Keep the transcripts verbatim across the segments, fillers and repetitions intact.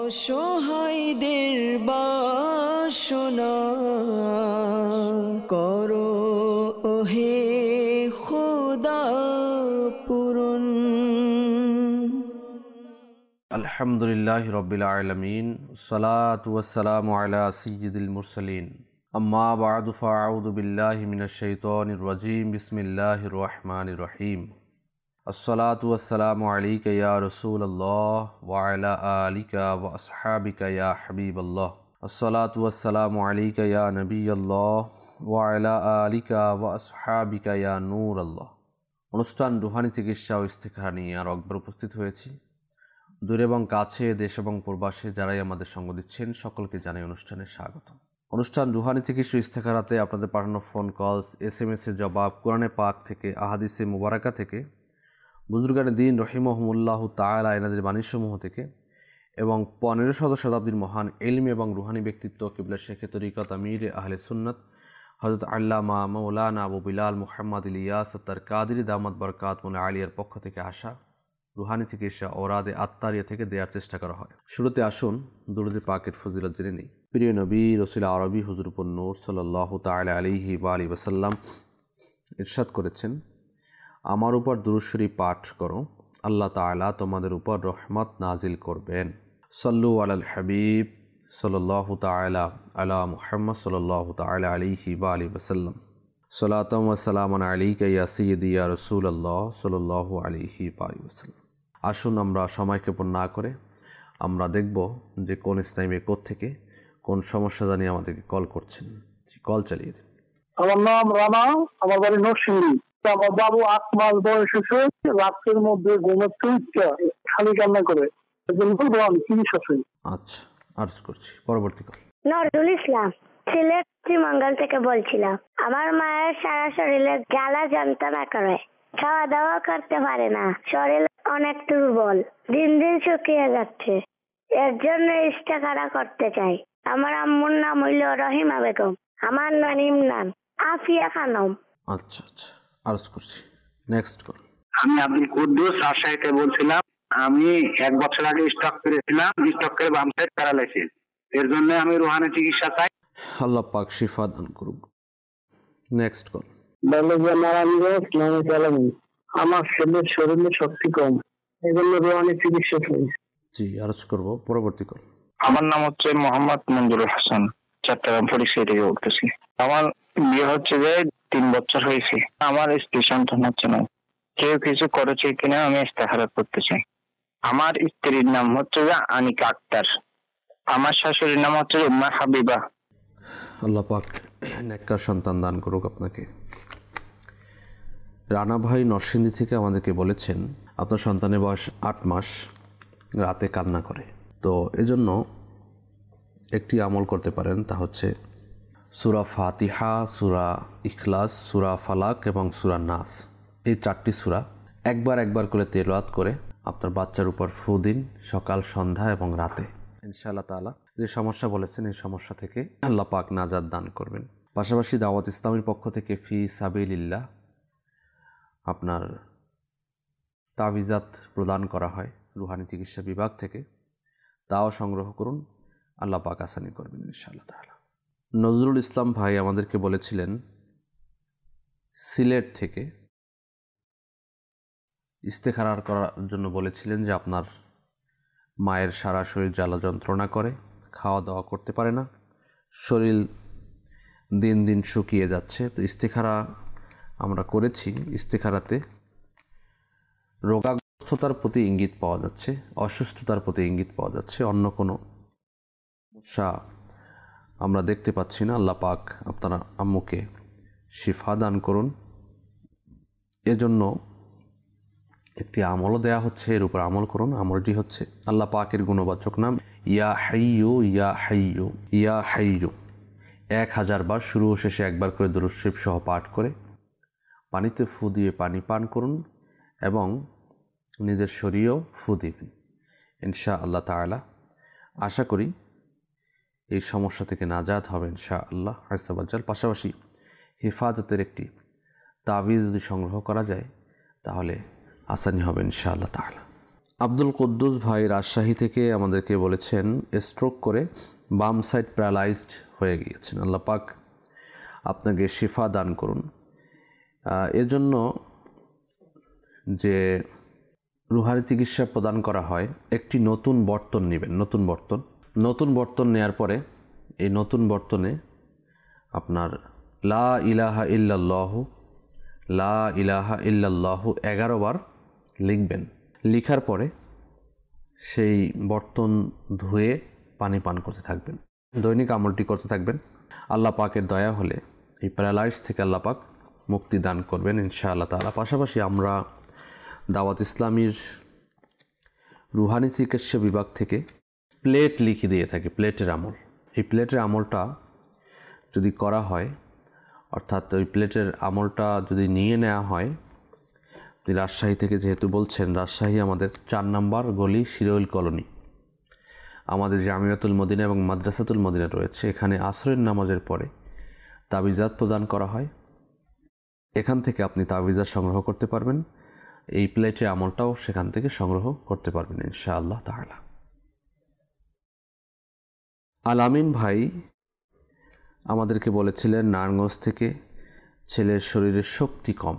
অসহায়দের বাসনা করো ওহে খোদা পূরণ। আলহামদুলিল্লাহি রাব্বিল আলামিন, সালাতু ওয়াসসালামু আলা সাইয়্যিদিল মুরসালিন, আম্মা বা'দু ফাআউযু বিল্লাহি মিনাশ শাইতানির রাজীম, বিসমিল্লাহির রহমানির রহিম। আসসালাতু ওয়াসসালামু আলাইকা ইয়া রাসূলুল্লাহ ওয়া আলা আলিকা ওয়া আসহাবিকা ইয়া হাবিবাল্লাহ। আসসালাতু ওয়াসসালামু আলাইকা ইয়া নবিয়াল্লাহ ওয়া আলা আলিকা ওয়া আসহাবিকা ইয়া নূরাল্লাহ। অনুষ্ঠান রুহানি চিকিৎসা ও ইস্তেখারা নিয়ে আর একবার উপস্থিত হয়েছি। দূরে এবং কাছে, দেশ এবং প্রবাসে যারাই আমাদের সঙ্গ দিচ্ছেন সকলকে জানাই অনুষ্ঠানে স্বাগত। অনুষ্ঠান রুহানি চিকিৎসা ইস্তেখারাতে আপনাদের পাঠানো phone calls, S M S এর জবাব, কোরআনে পাক থেকে, আহাদিসে মুবারাকা থেকে, বুজুর্গানে দ্বীন রহিমাহুমুল্লাহ তাআলা এনাদের বাণীসমূহ থেকে এবং পনেরো শত শতাব্দীর মহান ইলমি এবং রুহানি ব্যক্তিত্ব কিবলা শেখে তরিকত আমির আহলে সুন্নাত হযরত আল্লামা মাওলানা আবু বিলাল মুহাম্মদ ইলিয়াস আত্তার কাদিরি দামাত বরকাতুল আলিয়ার পক্ষ থেকে আসা রুহানি চিকিৎসা ওরাদে আত্মারিয়া থেকে দেওয়ার চেষ্টা করা হয়। শুরুতে আসুন দুরূদে পাকের ফজিলত জেনে নিই। প্রিয় নবী রাসূল আরবি হুজুর উপর নূর সাল্লাল্লাহু তাআলা আলাইহি ওয়া আলিহি ওয়াসাল্লাম ইরশাদ করেছেন, আমার উপর দুরূদ শরীফ পাঠ করো, আল্লাহ তাআলা তোমাদের উপর রহমত নাজিল করবেন। সাল্লু আলাল হাবিব সাল্লাল্লাহু তাআলা আলা মুহাম্মদ সাল্লাল্লাহু তাআলা আলাইহি ওয়া আলিহি ওয়াসাল্লাম। সালাতাম ওয়া সালামান আলাইকা ইয়া সাইয়্যিদি ইয়া রাসূলুল্লাহ সাল্লাল্লাহু আলাইহি ওয়া আলিহি ওয়াসাল্লাম। আসুন আমরা সময়ক্ষেপণ না করে আমরা দেখব যে কোন ইসলামী কোত্থেকে কোন সমস্যা জানিয়ে আমাদেরকে কল করছেন। কল চালিয়ে দিন। আমার নাম রানা, আমার বাড়ি নরসিংদী। আমার বাবু আট মাস বয়স হয়েছে, রাতের মধ্যে ঘুমাতে ইচ্ছা খালি কান্না করে। আচ্ছা, আর্জ করছি। পরবর্তী কল। নজরুল ইসলাম, সিলেট শ্রীমঙ্গল থেকে বলছিলাম। আমার মায়ের সারা শরীরে জ্বালা যন্ত্রণা করে, খাওয়া দাওয়া করতে পারে না, শরীর অনেক দুর্বল, দিন দিন শুকিয়ে যাচ্ছে। এর জন্য ইস্তেখারা করতে চাই। আমার আম্মুর নাম হইল রহিমা বেগম, আমার নানির নাম আফিয়া খানম। আচ্ছা আচ্ছা, আর্জ করছি। Next call. আমি আব্দুল কুদ্দুস রাজশাহী থেকে বলছিলাম। আমি এক বছর আগে স্ট্রোক করেছিলাম, স্ট্রোক করে বাম সাইড প্যারালাইসিস। এর জন্য আমি রুহানি চিকিৎসা চাই, আল্লাহ পাক শিফা দান করুক। Next call. আমার ছেলের শরীরে শক্তি কম, এই জন্য রুহানি চিকিৎসা চাই। জি, আরজ করব। পরবর্তী কল। আমার নাম হচ্ছে মোহাম্মদ মঞ্জুরুল হাসান, চট্টগ্রাম ফরিদপুর থেকে বলতেছি। আমার বিয়ে হচ্ছে যে তিন বছর হয়েছে, আমার স্ত্রী সন্তান হচ্ছে না। কেউ কিছু করেছে কিনা আমি ইস্তেখারা করতে চাই। আমার স্ত্রীর নাম হচ্ছে যে আনিকা আক্তার, আমার শাশুড়ির নাম হচ্ছে উম্মা হাবিবা। আল্লাহ পাক নেককার সন্তান দান করুক আপনাকে। রানা ভাই নরসিংদী থেকে আমাদেরকে বলেছেন আপনার সন্তানের বয়স আট মাস, রাতে কান্না করে। তো এজন্য একটি আমল করতে পারেন, তা হচ্ছে সূরা ফাতিহা, সূরা ইখলাস, সূরা ফালাক এবং সূরা নাস, এই চারটি সূরা একবার একবার করে তেলাওয়াত করে আপনার বাচ্চার উপর ফু দিন, সকাল সন্ধ্যা এবং রাতে। ইনশাআল্লাহ তাআলা যে সমস্যা বলেছেন এই সমস্যা থেকে আল্লাহ পাক নাজাত দান করবেন। পাশাপাশি দাওয়াত ইসলামের পক্ষ থেকে ফি সাবিলিল্লাহ আপনার তাবিজাত প্রদান করা হয় রুহানি চিকিৎসা বিভাগ থেকে, তাও সংগ্রহ করুন, আল্লাহ পাক আসানি করবেন ইনশাআল্লাহ তাআলা। নজরুল ইসলাম ভাই আমাদেরকে বলেছিলেন সিলেট থেকে, ইস্তেখারা করার জন্য বলেছিলেন যে আপনার মায়ের সারা শরীর জ্বালা যন্ত্রণা করে, খাওয়া দাওয়া করতে পারে না, শরীর দিন দিন শুকিয়ে যাচ্ছে। তো ইস্তেখারা আমরা করেছি, ইস্তেখারাতে রোগাগ্রস্ততার প্রতি ইঙ্গিত পাওয়া যাচ্ছে, অসুস্থতার প্রতি ইঙ্গিত পাওয়া যাচ্ছে, অন্য কোনো সমস্যা আমরা দেখতে পাচ্ছি না। আল্লাহ পাক আপনার আম্মুকে শিফা দান করুন। এজন্য একটি আমলও দেয়া হচ্ছে, এর উপর আমল করুন। আমলটি হচ্ছে আল্লাহ পাকের গুণবাচক নাম ইয়া হাইয়ু ইয়া হাইয়ু ইয়া হাইয়ু, এক হাজার বার শুরু ও শেষে একবার করে দুরূদ শরীফ সহ পাঠ করে পানিতে ফু দিয়ে পানি পান করুন এবং নিজের শরীরেও ফু দিবেন। ইনশাআল্লাহ তাআলা আশা করি এই সমস্যা থেকে নাজাত হবে ইনশাআল্লাহ আযজা ওয়া জাল। পাশাপাশি হেফাজতের একটি তাবিজ যদি সংগ্রহ করা যায় তাহলে আসানি হবে ইনশাআল্লাহ তাআলা। আব্দুল কুদ্দুস ভাই রাজশাহী থেকে আমাদেরকে বলেছেন, স্ট্রোক করে বাম সাইড প্যারালাইজড হয়ে গিয়েছেন, আল্লাহ পাক আপনাকে শিফা দান করুন। এর জন্য যে রুহানি চিকিৎসা প্রদান করা হয়, একটি নতুন বর্তন নেবেন। নতুন বর্তন নতুন বর্তন নেয়ার পরে এই নতুন বর্তনে আপনার লা ইলাহা ইল্লাল্লাহু লা ইলাহা ইল্লাল্লাহু এগারো বার লিখবেন। লিখার পরে সেই বর্তন ধুয়ে পানি পান করতে থাকবেন। দৈনিক আমলটি করতে থাকবেন। আল্লাহ পাকের দয়া হলে এই প্যারালাইজ থেকে আল্লাহ পাক মুক্তি দান করবেন ইনশাআল্লাহ তাআলা। পাশাপাশি আমরা দাওয়াত ইসলামীর রুহানি চিকিৎসা বিভাগ থেকে প্লেট লিখে দিয়ে থাকি, প্লেটের আমল। এই প্লেটের আমলটা যদি করা হয়, অর্থাৎ ওই প্লেটের আমলটা যদি নিয়ে নেওয়া হয়, রাজশাহী থেকে যেহেতু বলছেন, রাজশাহী আমাদের চার নাম্বার গলি শিরোইল কলোনি, আমাদের জামিয়াতুল মদিনা এবং মাদ্রাসাতুল মদিনা রয়েছে। এখানে আসরের নামাজের পরে তাবিজাত প্রদান করা হয়। এখান থেকে আপনি তাবিজাত সংগ্রহ করতে পারবেন। এই প্লেটের আমলটাও সেখান থেকে সংগ্রহ করতে পারবেন ইনশাআল্লাহ তাআলা। আলামিন ভাই আমাদেরকে বলেছিলেন, নারায়ণগঞ্জ থেকে ছেলের শরীরের শক্তি কম।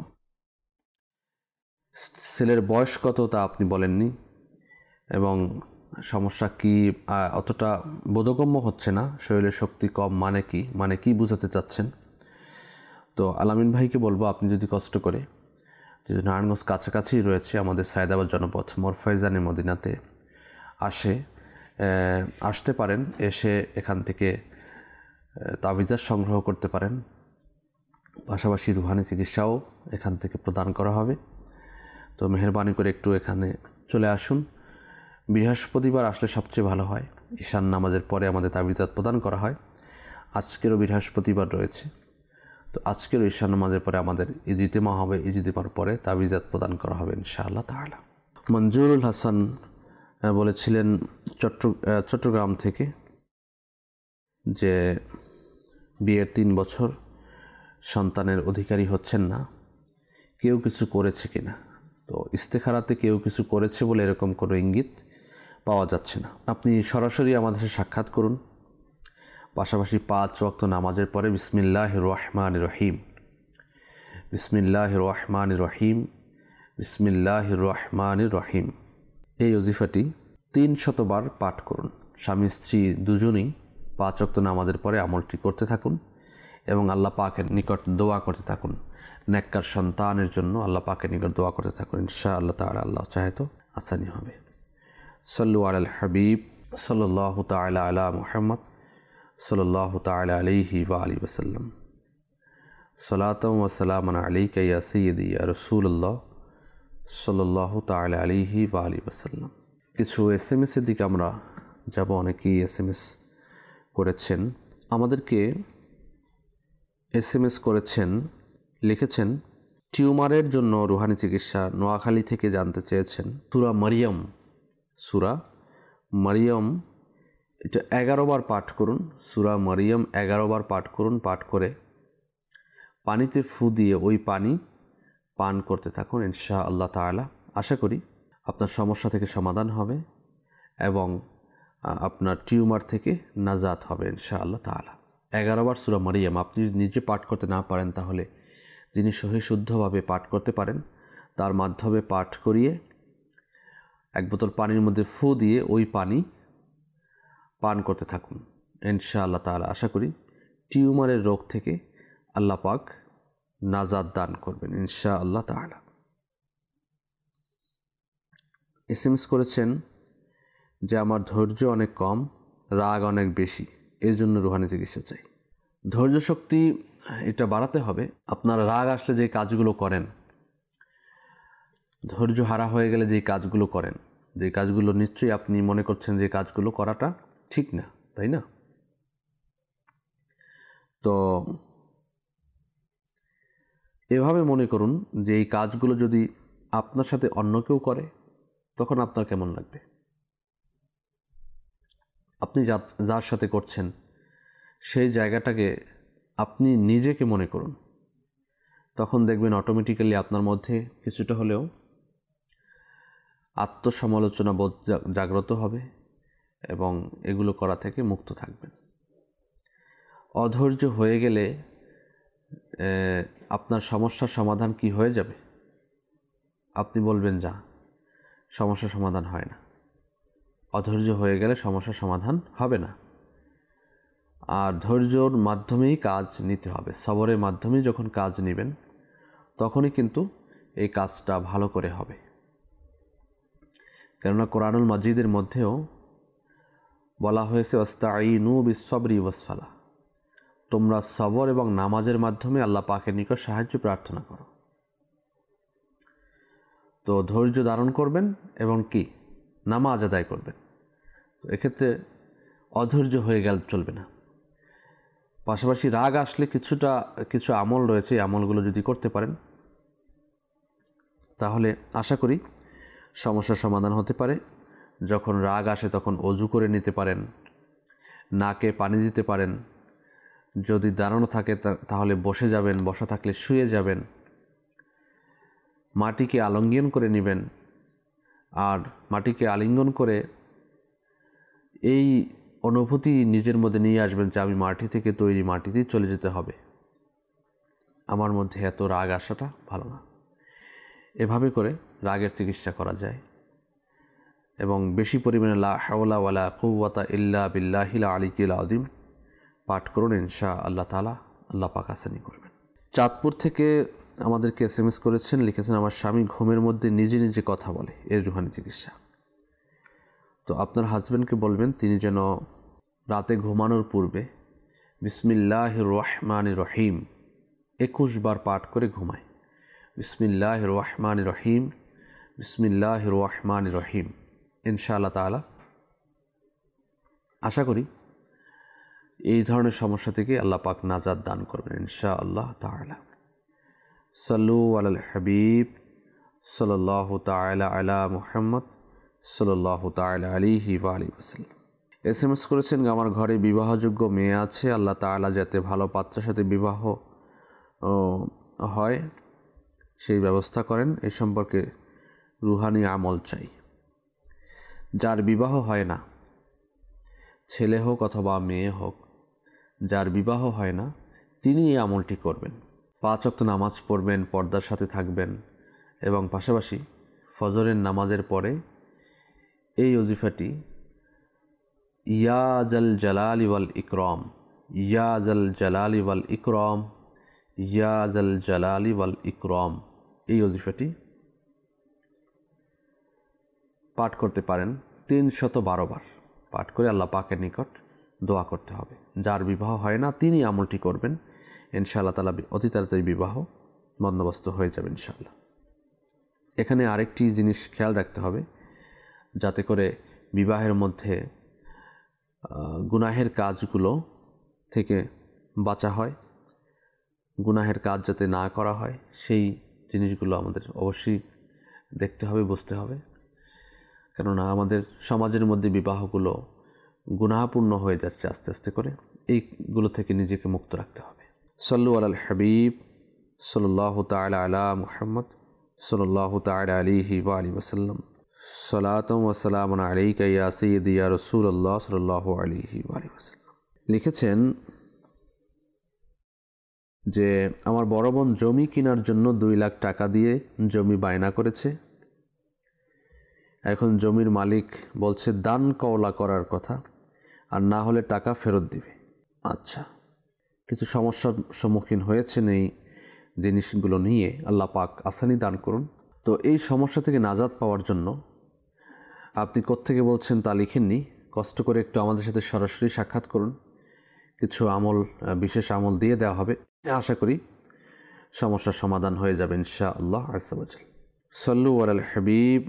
ছেলের বয়স কত তা আপনি বলেননি, এবং সমস্যা কি অতটা বোধগম্য হচ্ছে না। শরীরের শক্তি কম মানে কি, মানে কি বোঝাতে চাচ্ছেন? তো আলামিন ভাইকে বলবো, আপনি যদি কষ্ট করে, যদি নারায়ণগঞ্জ কাছাকাছি রয়েছে, আমাদের সায়দাবাদ জনপথ মোরফাইজানে মদিনাতে আসে আসতে পারেন। এসে এখান থেকে তাবিজাত সংগ্রহ করতে পারেন। পাশাপাশি রুহানি চিকিৎসাও এখান থেকে প্রদান করা হবে। তো মেহেরবানি করে একটু এখানে চলে আসুন। বৃহস্পতিবার আসলে সবচেয়ে ভালো হয়। ঈশান নামাজের পরে আমাদের তাবিজাত প্রদান করা হয়। আজকেরও বৃহস্পতিবার রয়েছে, তো আজকেরও ঈশান নামাজের পরে আমাদের ইজতিমা হবে। ইজতিমার পরে তাবিজাত প্রদান করা হবে ইনশাআল্লাহ তাআলা। মঞ্জুরুল হাসান বলেছিলেন চট্ট চট্টগ্রাম থেকে, যে বিয়ের তিন বছর সন্তানের অধিকারী হচ্ছেন না, কেউ কিছু করেছে কিনা। তো ইস্তেখারাতে কেউ কিছু করেছে বলে এরকম কোনো ইঙ্গিত পাওয়া যাচ্ছে না। আপনি সরাসরি আমাদের সাথে সাক্ষাৎ করুন। পাশাপাশি পাঁচ ওয়াক্ত নামাজের পরে বিসমিল্লাহির রহমানির রহিম বিসমিল্লাহির রহমানির রহিম বিসমিল্লাহির রহমানির রহিম এই ওজিফাটি তিন শতবার পাঠ করুন। স্বামী স্ত্রী দুজনেই পাঁচ ওয়াক্ত নামাজের পরে আমলটি করতে থাকুন এবং আল্লাহ পাকের নিকট দোয়া করতে থাকুন। নেককার সন্তানের জন্য আল্লাহ পাকের নিকট দোয়া করতে থাকুন। ইনশাআল্লাহ তাআলা আল্লাহ চাহে তো আসানি হবে। সাল্লু আলাল হাবিব সাল্লাল্লাহু তাআলা আলা মুহাম্মদ সাল্লাল্লাহু তাআলা আলাইহি ওয়া আলিহি ওয়াসাল্লাম। সালাতাম ওয়া সালামান আলাইকা ইয়া সাইয়্যিদি ইয়া রাসূলুল্লাহ সাল্লাল্লাহু তাআলা আলাইহি ওয়া আলিহি ওয়াসাল্লাম। কিছু এস এম এসের দিকে আমরা যাব। অনেকেই এস এম এস করেছেন আমাদেরকে। এস এম এস করেছেন, লিখেছেন টিউমারের জন্য রুহানি চিকিৎসা, নোয়াখালী থেকে জানতে চেয়েছেন। সূরা মারিয়াম সূরা মারিয়াম এটা এগারো বার পাঠ করুন। সূরা মারিয়াম এগারো বার পাঠ করুন। পাঠ করে পানিতে ফু দিয়ে ওই পানি পান করতে থাকুন ইনশাআল্লাহ তাআলা। আশা করি আপনার সমস্যা থেকে সমাধান হবে এবং আপনার টিউমার থেকে নাজাত হবে ইনশাআল্লাহ তাআলা। এগারো বার সূরা মারিয়াম আপনি যদি নিজে পাঠ করতে না পারেন, তাহলে যিনি সহি শুদ্ধভাবে পাঠ করতে পারেন তার মাধ্যমে পাঠ করিয়ে এক বোতল পানির মধ্যে ফু দিয়ে ওই পানি পান করতে থাকুন ইনশাআল্লাহ তাআলা। আশা করি টিউমারের রোগ থেকে আল্লাহ পাক নাজাত দান করবেন ইনশাআল্লাহ তাআলা। এস এম এস করেছেন যে আমার ধৈর্য অনেক কম, রাগ অনেক বেশি, এর জন্য রুহানি চিকিৎসা চাই। ধৈর্য শক্তি এটা বাড়াতে হবে। আপনার রাগ আসলে যে কাজগুলো করেন, ধৈর্য হারা হয়ে গেলে যে কাজগুলো করেন, যে কাজগুলো নিশ্চয়ই আপনি মনে করছেন যে কাজগুলো করাটা ঠিক না, তাই না? তো এভাবে মনে করুন যে এই কাজগুলো যদি আপনার সাথে অন্য কেউ করে, তখন আপনার কেমন লাগবে? আপনি যা যার সাথে করছেন সেই জায়গাটাকে আপনি নিজেকে মনে করুন, তখন দেখবেন অটোমেটিক্যালি আপনার মধ্যে কিছুটা হলেও আত্মসমালোচনা বোধ জাগ্রত হবে এবং এগুলো করা থেকে মুক্ত থাকবেন। অধৈর্য হয়ে গেলে আপনার সমস্যার সমাধান কি হয়ে যাবে? আপনি বলবেন যা, সমস্যার সমাধান হয় না। অধৈর্য হয়ে গেলে সমস্যার সমাধান হবে না। আর ধৈর্যর মাধ্যমেই কাজ নিতে হবে। সবরের মাধ্যমেই যখন কাজ নেবেন তখনই কিন্তু এই কাজটা ভালো করে হবে। কেননা কোরআনুল মাজিদের মধ্যেও বলা হয়েছে ওয়াস্তাঈনু বিস-সবরি ওয়াস-সালাহ, তোমরা সবর এবং নামাজের মাধ্যমে আল্লাহ পাকের নিকট সাহায্য প্রার্থনা করো। তো ধৈর্য ধারণ করবেন এবং কি নামাজ আদায় করবেন। তো এক্ষেত্রে অধৈর্য হয়ে গেলে চলবে না। পাশাপাশি রাগ আসলে কিছুটা কিছু আমল রয়েছে, এই আমলগুলো যদি করতে পারেন তাহলে আশা করি সমস্যার সমাধান হতে পারে। যখন রাগ আসে তখন অজু করে নিতে পারেন, নাকে পানি দিতে পারেন। যদি দাঁড়ানো থাকে তাহলে বসে যাবেন, বসা থাকলে শুয়ে যাবেন। মাটিকে আলিঙ্গন করে নেবেন, আর মাটিকে আলিঙ্গন করে এই অনুভূতি নিজের মধ্যে নিয়ে আসবেন যে আমি মাটি থেকে তৈরি, মাটিতেই চলে যেতে হবে, আমার মধ্যে এত রাগ আসাটা ভালো না। এভাবে করে রাগের চিকিৎসা করা যায়। এবং বেশি পরিমাণে লা হাওলা ওয়ালা কুওয়াতা ইল্লা বিল্লাহিল আলিয়্যিল আযীম পাঠ করুন, ইনশা আল্লাহ তাআলা আল্লাহ পাক আসানি করবেন। চাঁদপুর থেকে আমাদেরকে এস এম এস করেছেন, লিখেছেন আমার স্বামী ঘুমের মধ্যে নিজে নিজে কথা বলে, এর রুহানি চিকিৎসা। তো আপনার হাজব্যান্ডকে বলবেন তিনি যেন রাতে ঘুমানোর পূর্বে বিসমিল্লাহির রহমানির রহিম একুশ বার পাঠ করে ঘুমায়। বিসমিল্লাহির রহমানির রহিম, বিসমিল্লাহির রহমানির রহিম। ইনশাআল্লাহ তাআলা আশা করি এই ধরনের সমস্যা থেকে আল্লাহ পাক নাজাত দান করবেন ইনশাআল্লাহ তাআলা। সাল্লু আলাল হাবিব সাল্লাল্লাহু তাআলা আলা মুহাম্মদ সাল্লাল্লাহু তাআলা আলাইহি ওয়া আলিহি ওয়াসাল্লাম। এস এম এস করেছেন আমার ঘরে বিবাহযোগ্য মেয়ে আছে, আল্লাহ তাআলা যাতে ভালো পাত্রের সাথে বিবাহ হয় সেই ব্যবস্থা করেন। এই সম্পর্কে রুহানি আমল চাই। যার বিবাহ হয় না, ছেলে হোক অথবা মেয়ে হোক, যার বিবাহ হয় না তিনি এই আমলটি করবেন। পাঁচ ওয়াক্ত নামাজ পড়বেন, পর্দার সাথে থাকবেন এবং পাশাপাশি ফজরের নামাজের পরে এই ওজিফাটি ইয়া জাল জালালি ওয়াল ইকরাম, ইয়া জাল জালালি ওয়াল ইকরাম, ইয়া জাল জালালি ওয়াল ইকরাম, এই ওজিফাটি পাঠ করতে পারেন তিনশত বারো বার পাঠ করে আল্লাহ পাকের নিকট দোয়া করতে হবে। যার বিবাহ হয় না তিনি আমলটি করবেন, ইনশাআল্লাহ তাআলা অতি তাড়াতাড়ি বিবাহ বন্দোবস্ত হয়ে যাবে ইনশাআল্লাহ। এখানে আরেকটি জিনিস খেয়াল রাখতে হবে, যাতে করে বিবাহের মধ্যে গুনাহের কাজগুলো থেকে বাঁচা হয়, গুনাহের কাজ যাতে না করা হয় সেই জিনিসগুলো আমাদের অবশ্যই দেখতে হবে, বুঝতে হবে। কেননা আমাদের সমাজের মধ্যে বিবাহগুলো গুনাহপূর্ণ হয়ে যাচ্ছে আস্তে আস্তে করে, এইগুলো থেকে নিজেকে মুক্ত রাখতে হবে। সাল্লু আলাল হাবিব সাল্লাল্লাহু তাআলা আলা মুহাম্মদ সাল্লাল্লাহু তাআলা আলাইহি ওয়া আলিহি ওয়াসাল্লাম। সালাতু ওয়া সালামুন আলাইকা ইয়া সাইয়্যিদি ইয়া রাসূলুল্লাহ সাল্লাল্লাহু আলাইহি ওয়া আলিহি ওয়াসাল্লাম। লিখেছেন যে আমার বড় বোন জমি কেনার জন্য দুই লাখ টাকা দিয়ে জমি বায়না করেছে। এখন জমির মালিক বলছে দান কওলা করার কথা, আর না হলে টাকা ফেরত দিবে। আচ্ছা, কিছু সমস্যার সম্মুখীন হয়েছেন এই জিনিসগুলো নিয়ে, আল্লাহ পাক আসানি দান করুন। তো এই সমস্যা থেকে নাজাত পাওয়ার জন্য আপনি কোত্থেকে বলছেন তা লিখেননি, কষ্ট করে একটু আমাদের সাথে সরাসরি সাক্ষাৎ করুন, কিছু আমল, বিশেষ আমল দিয়ে দেওয়া হবে। আশা করি সমস্যার সমাধান হয়ে যাবে ইনশাআল্লাহ আযজা ওয়া জাল। সাল্লু আলাল হাবিব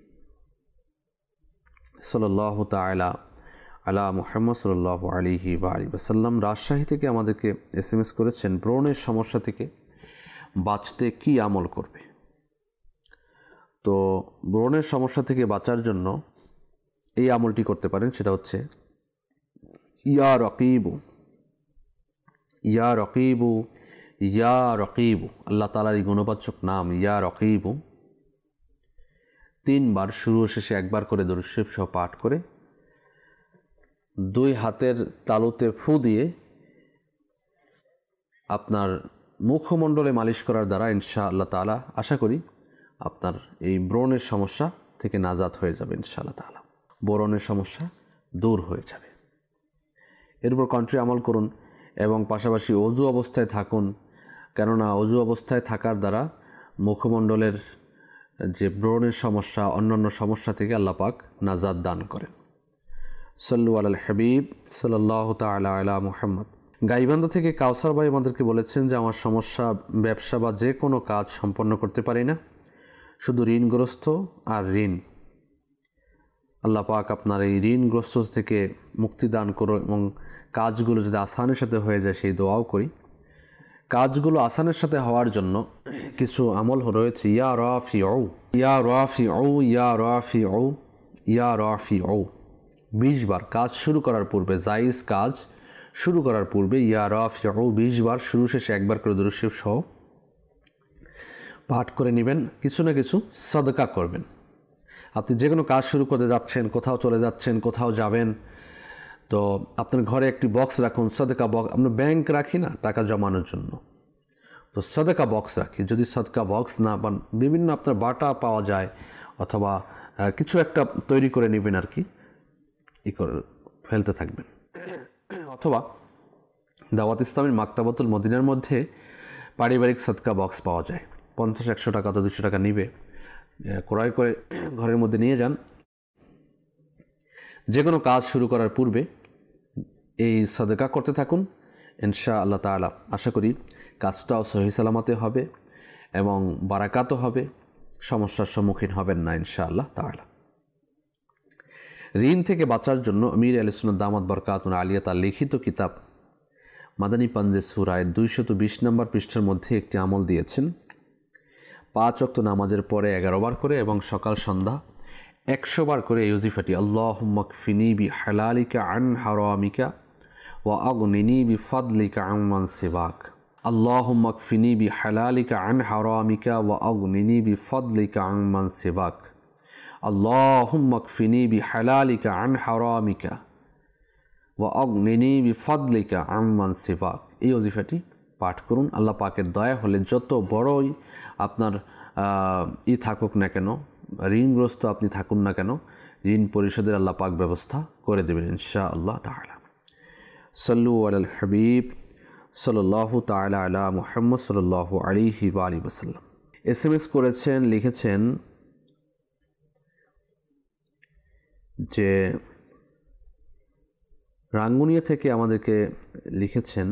সাল্লাল্লাহু তাআলা আলা মুহাম্মদ সাল্লাল্লাহু আলাইহি ওয়া আলিহি ওয়াসাল্লাম। রাজশাহী থেকে আমাদেরকে এস এম এস করেছেন ব্রণের সমস্যা থেকে বাঁচতে কি আমল করবে। তো ব্রণের সমস্যা থেকে বাঁচার জন্য এই আমলটি করতে পারেন, সেটা হচ্ছে ইয়া রকিবু, ইয়া রকিবু, ইয়া রকিবু, আল্লাহ তাআলার এই গুণবাচক নাম ইয়া রকিবু তিনবার শুরু শেষে একবার করে দরুদ শরীফ সহ পাঠ করে দুই হাতের তালুতে ফু দিয়ে আপনার মুখমণ্ডলে মালিশ করার দ্বারা ইনশাআল্লাহ তাআলা আশা করি আপনার এই ব্রণের সমস্যা থেকে নাজাত হয়ে যাবে ইনশাআল্লাহ তাআলা, ব্রণের সমস্যা দূর হয়ে যাবে। এর উপর কন্টিনিউ আমল করুন এবং পাশাপাশি অজু অবস্থায় থাকুন, কেননা অজু অবস্থায় থাকার দ্বারা মুখমণ্ডলের যে ব্রণের সমস্যা অন্যান্য সমস্যা থেকে আল্লাহ পাক নাজাত দান করেন। সাল্লু আলাল হাবিব সাল্লাল্লাহু তাআলা আলা মুহাম্মদ। গাইবান্ধা থেকে কাউসার ভাই আমাদেরকে বলেছেন যে আমার সমস্যা, ব্যবসা বা যে কোনো কাজ সম্পন্ন করতে পারি না, শুধু ঋণগ্রস্ত আর ঋণ। আল্লাহ পাক আপনার এই ঋণগ্রস্ত থেকে মুক্তি দান করো এবং কাজগুলো যদি আসানের সাথে হয়ে যায় সেই দোয়াও করি। কাজগুলো আসানের সাথে হওয়ার জন্য কিছু আমল রয়েছে। ইয়া রাফিউ ইয়া রাফিউ ইয়া রাফিউ ইয়া রাফিউ বিশ বার কাজ শুরু করার পূর্বে, জায়েজ কাজ শুরু করার পূর্বে ইয়া রাফিউ বিশ বার শুরু শেষে একবার করে দরুদ শরীফ সহ পাঠ করে নেবেন। কিছু না কিছু সদকা করবেন। আপনি যে কোনো কাজ শুরু করতে যাচ্ছেন, কোথাও চলে যাচ্ছেন, কোথাও যাবেন, তো আপনার ঘরে একটি বক্স রাখুন, সদকা বক্স। আমরা ব্যাংক রাখি না টাকা জমানোর জন্য, তো সদকা বক্স রাখি। যদি সদকা বক্স না পান, বিভিন্ন আপনার বাটা পাওয়া যায় অথবা কিছু একটা তৈরি করে নেবেন আর কি, ই করে ফেলতে থাকবেন। অথবা দাওয়াত ইসলামের মাকতাবাতুল মদিনার মধ্যে পারিবারিক সদকা বক্স পাওয়া যায়, পঞ্চাশ একশো টাকা তো দুশো টাকা নিবে, ক্রয় করে ঘরের মধ্যে নিয়ে যান। যে কোনো কাজ শুরু করার পূর্বে এই সদকা করতে থাকুন, ইনশাআল্লাহ তাআলা আশা করি কাজটাও সহি সালামতে হবে এবং বারাকাতও হবে, সমস্যার সম্মুখীন হবেন না ইনশাআল্লাহ তাআলা। ঋণ থেকে বাঁচার জন্য আমির আহলে সুন্নাত দামাত বরকাতুন আলিয়া তার লিখিত কিতাব মাদানী পাঞ্জে সূরায় দুইশত বিশ নম্বর পৃষ্ঠার মধ্যে একটি আমল দিয়েছেন। পাঁচ ওয়াক্ত নামাজের পরে এগারো বার করে এবং সকাল সন্ধ্যা একশো বার করে এই ওজিফাটি আল্লাহুম্মা কফিনি বি হালালিকা আন হারামিকা ওয়া আগনিনি বি ফাদলিকা আম্মান সিওয়াক। আল্লাহুম্মা কফিনি বি হালালিকা আন হারামিকা ওয়া আগনিনি বি ফাদলিকা আম্মান সিওয়াক। আল্লাহুম্মা কফিনি বি হালালিকা আন হারামিকা ওয়া আগনিনি বি ফাদলিকা আম্মান সিওয়াক। এই ওজিফাটি পাঠ করুন। আল্লাহ পাকের দয়া হলে যত বড়ই আপনার ই থাকুক না কেন, ঋণগ্রস্ত আপনি থাকুন না কেন, ঋণ পরিশোধের আল্লাহ পাক ব্যবস্থা করে দেবেন ইনশাআল্লাহ তাআলা। সাল্লু আলাল হাবিব সাল্লাল্লাহু তাআলা আলা মুহাম্মদ সাল্লাল্লাহু আলাইহি ওয়া আলিহি ওয়াসাল্লাম। এস এম এস করেছেন, লিখেছেন যে রাঙ্গুনিয়া থেকে আমাদেরকে লিখেছেন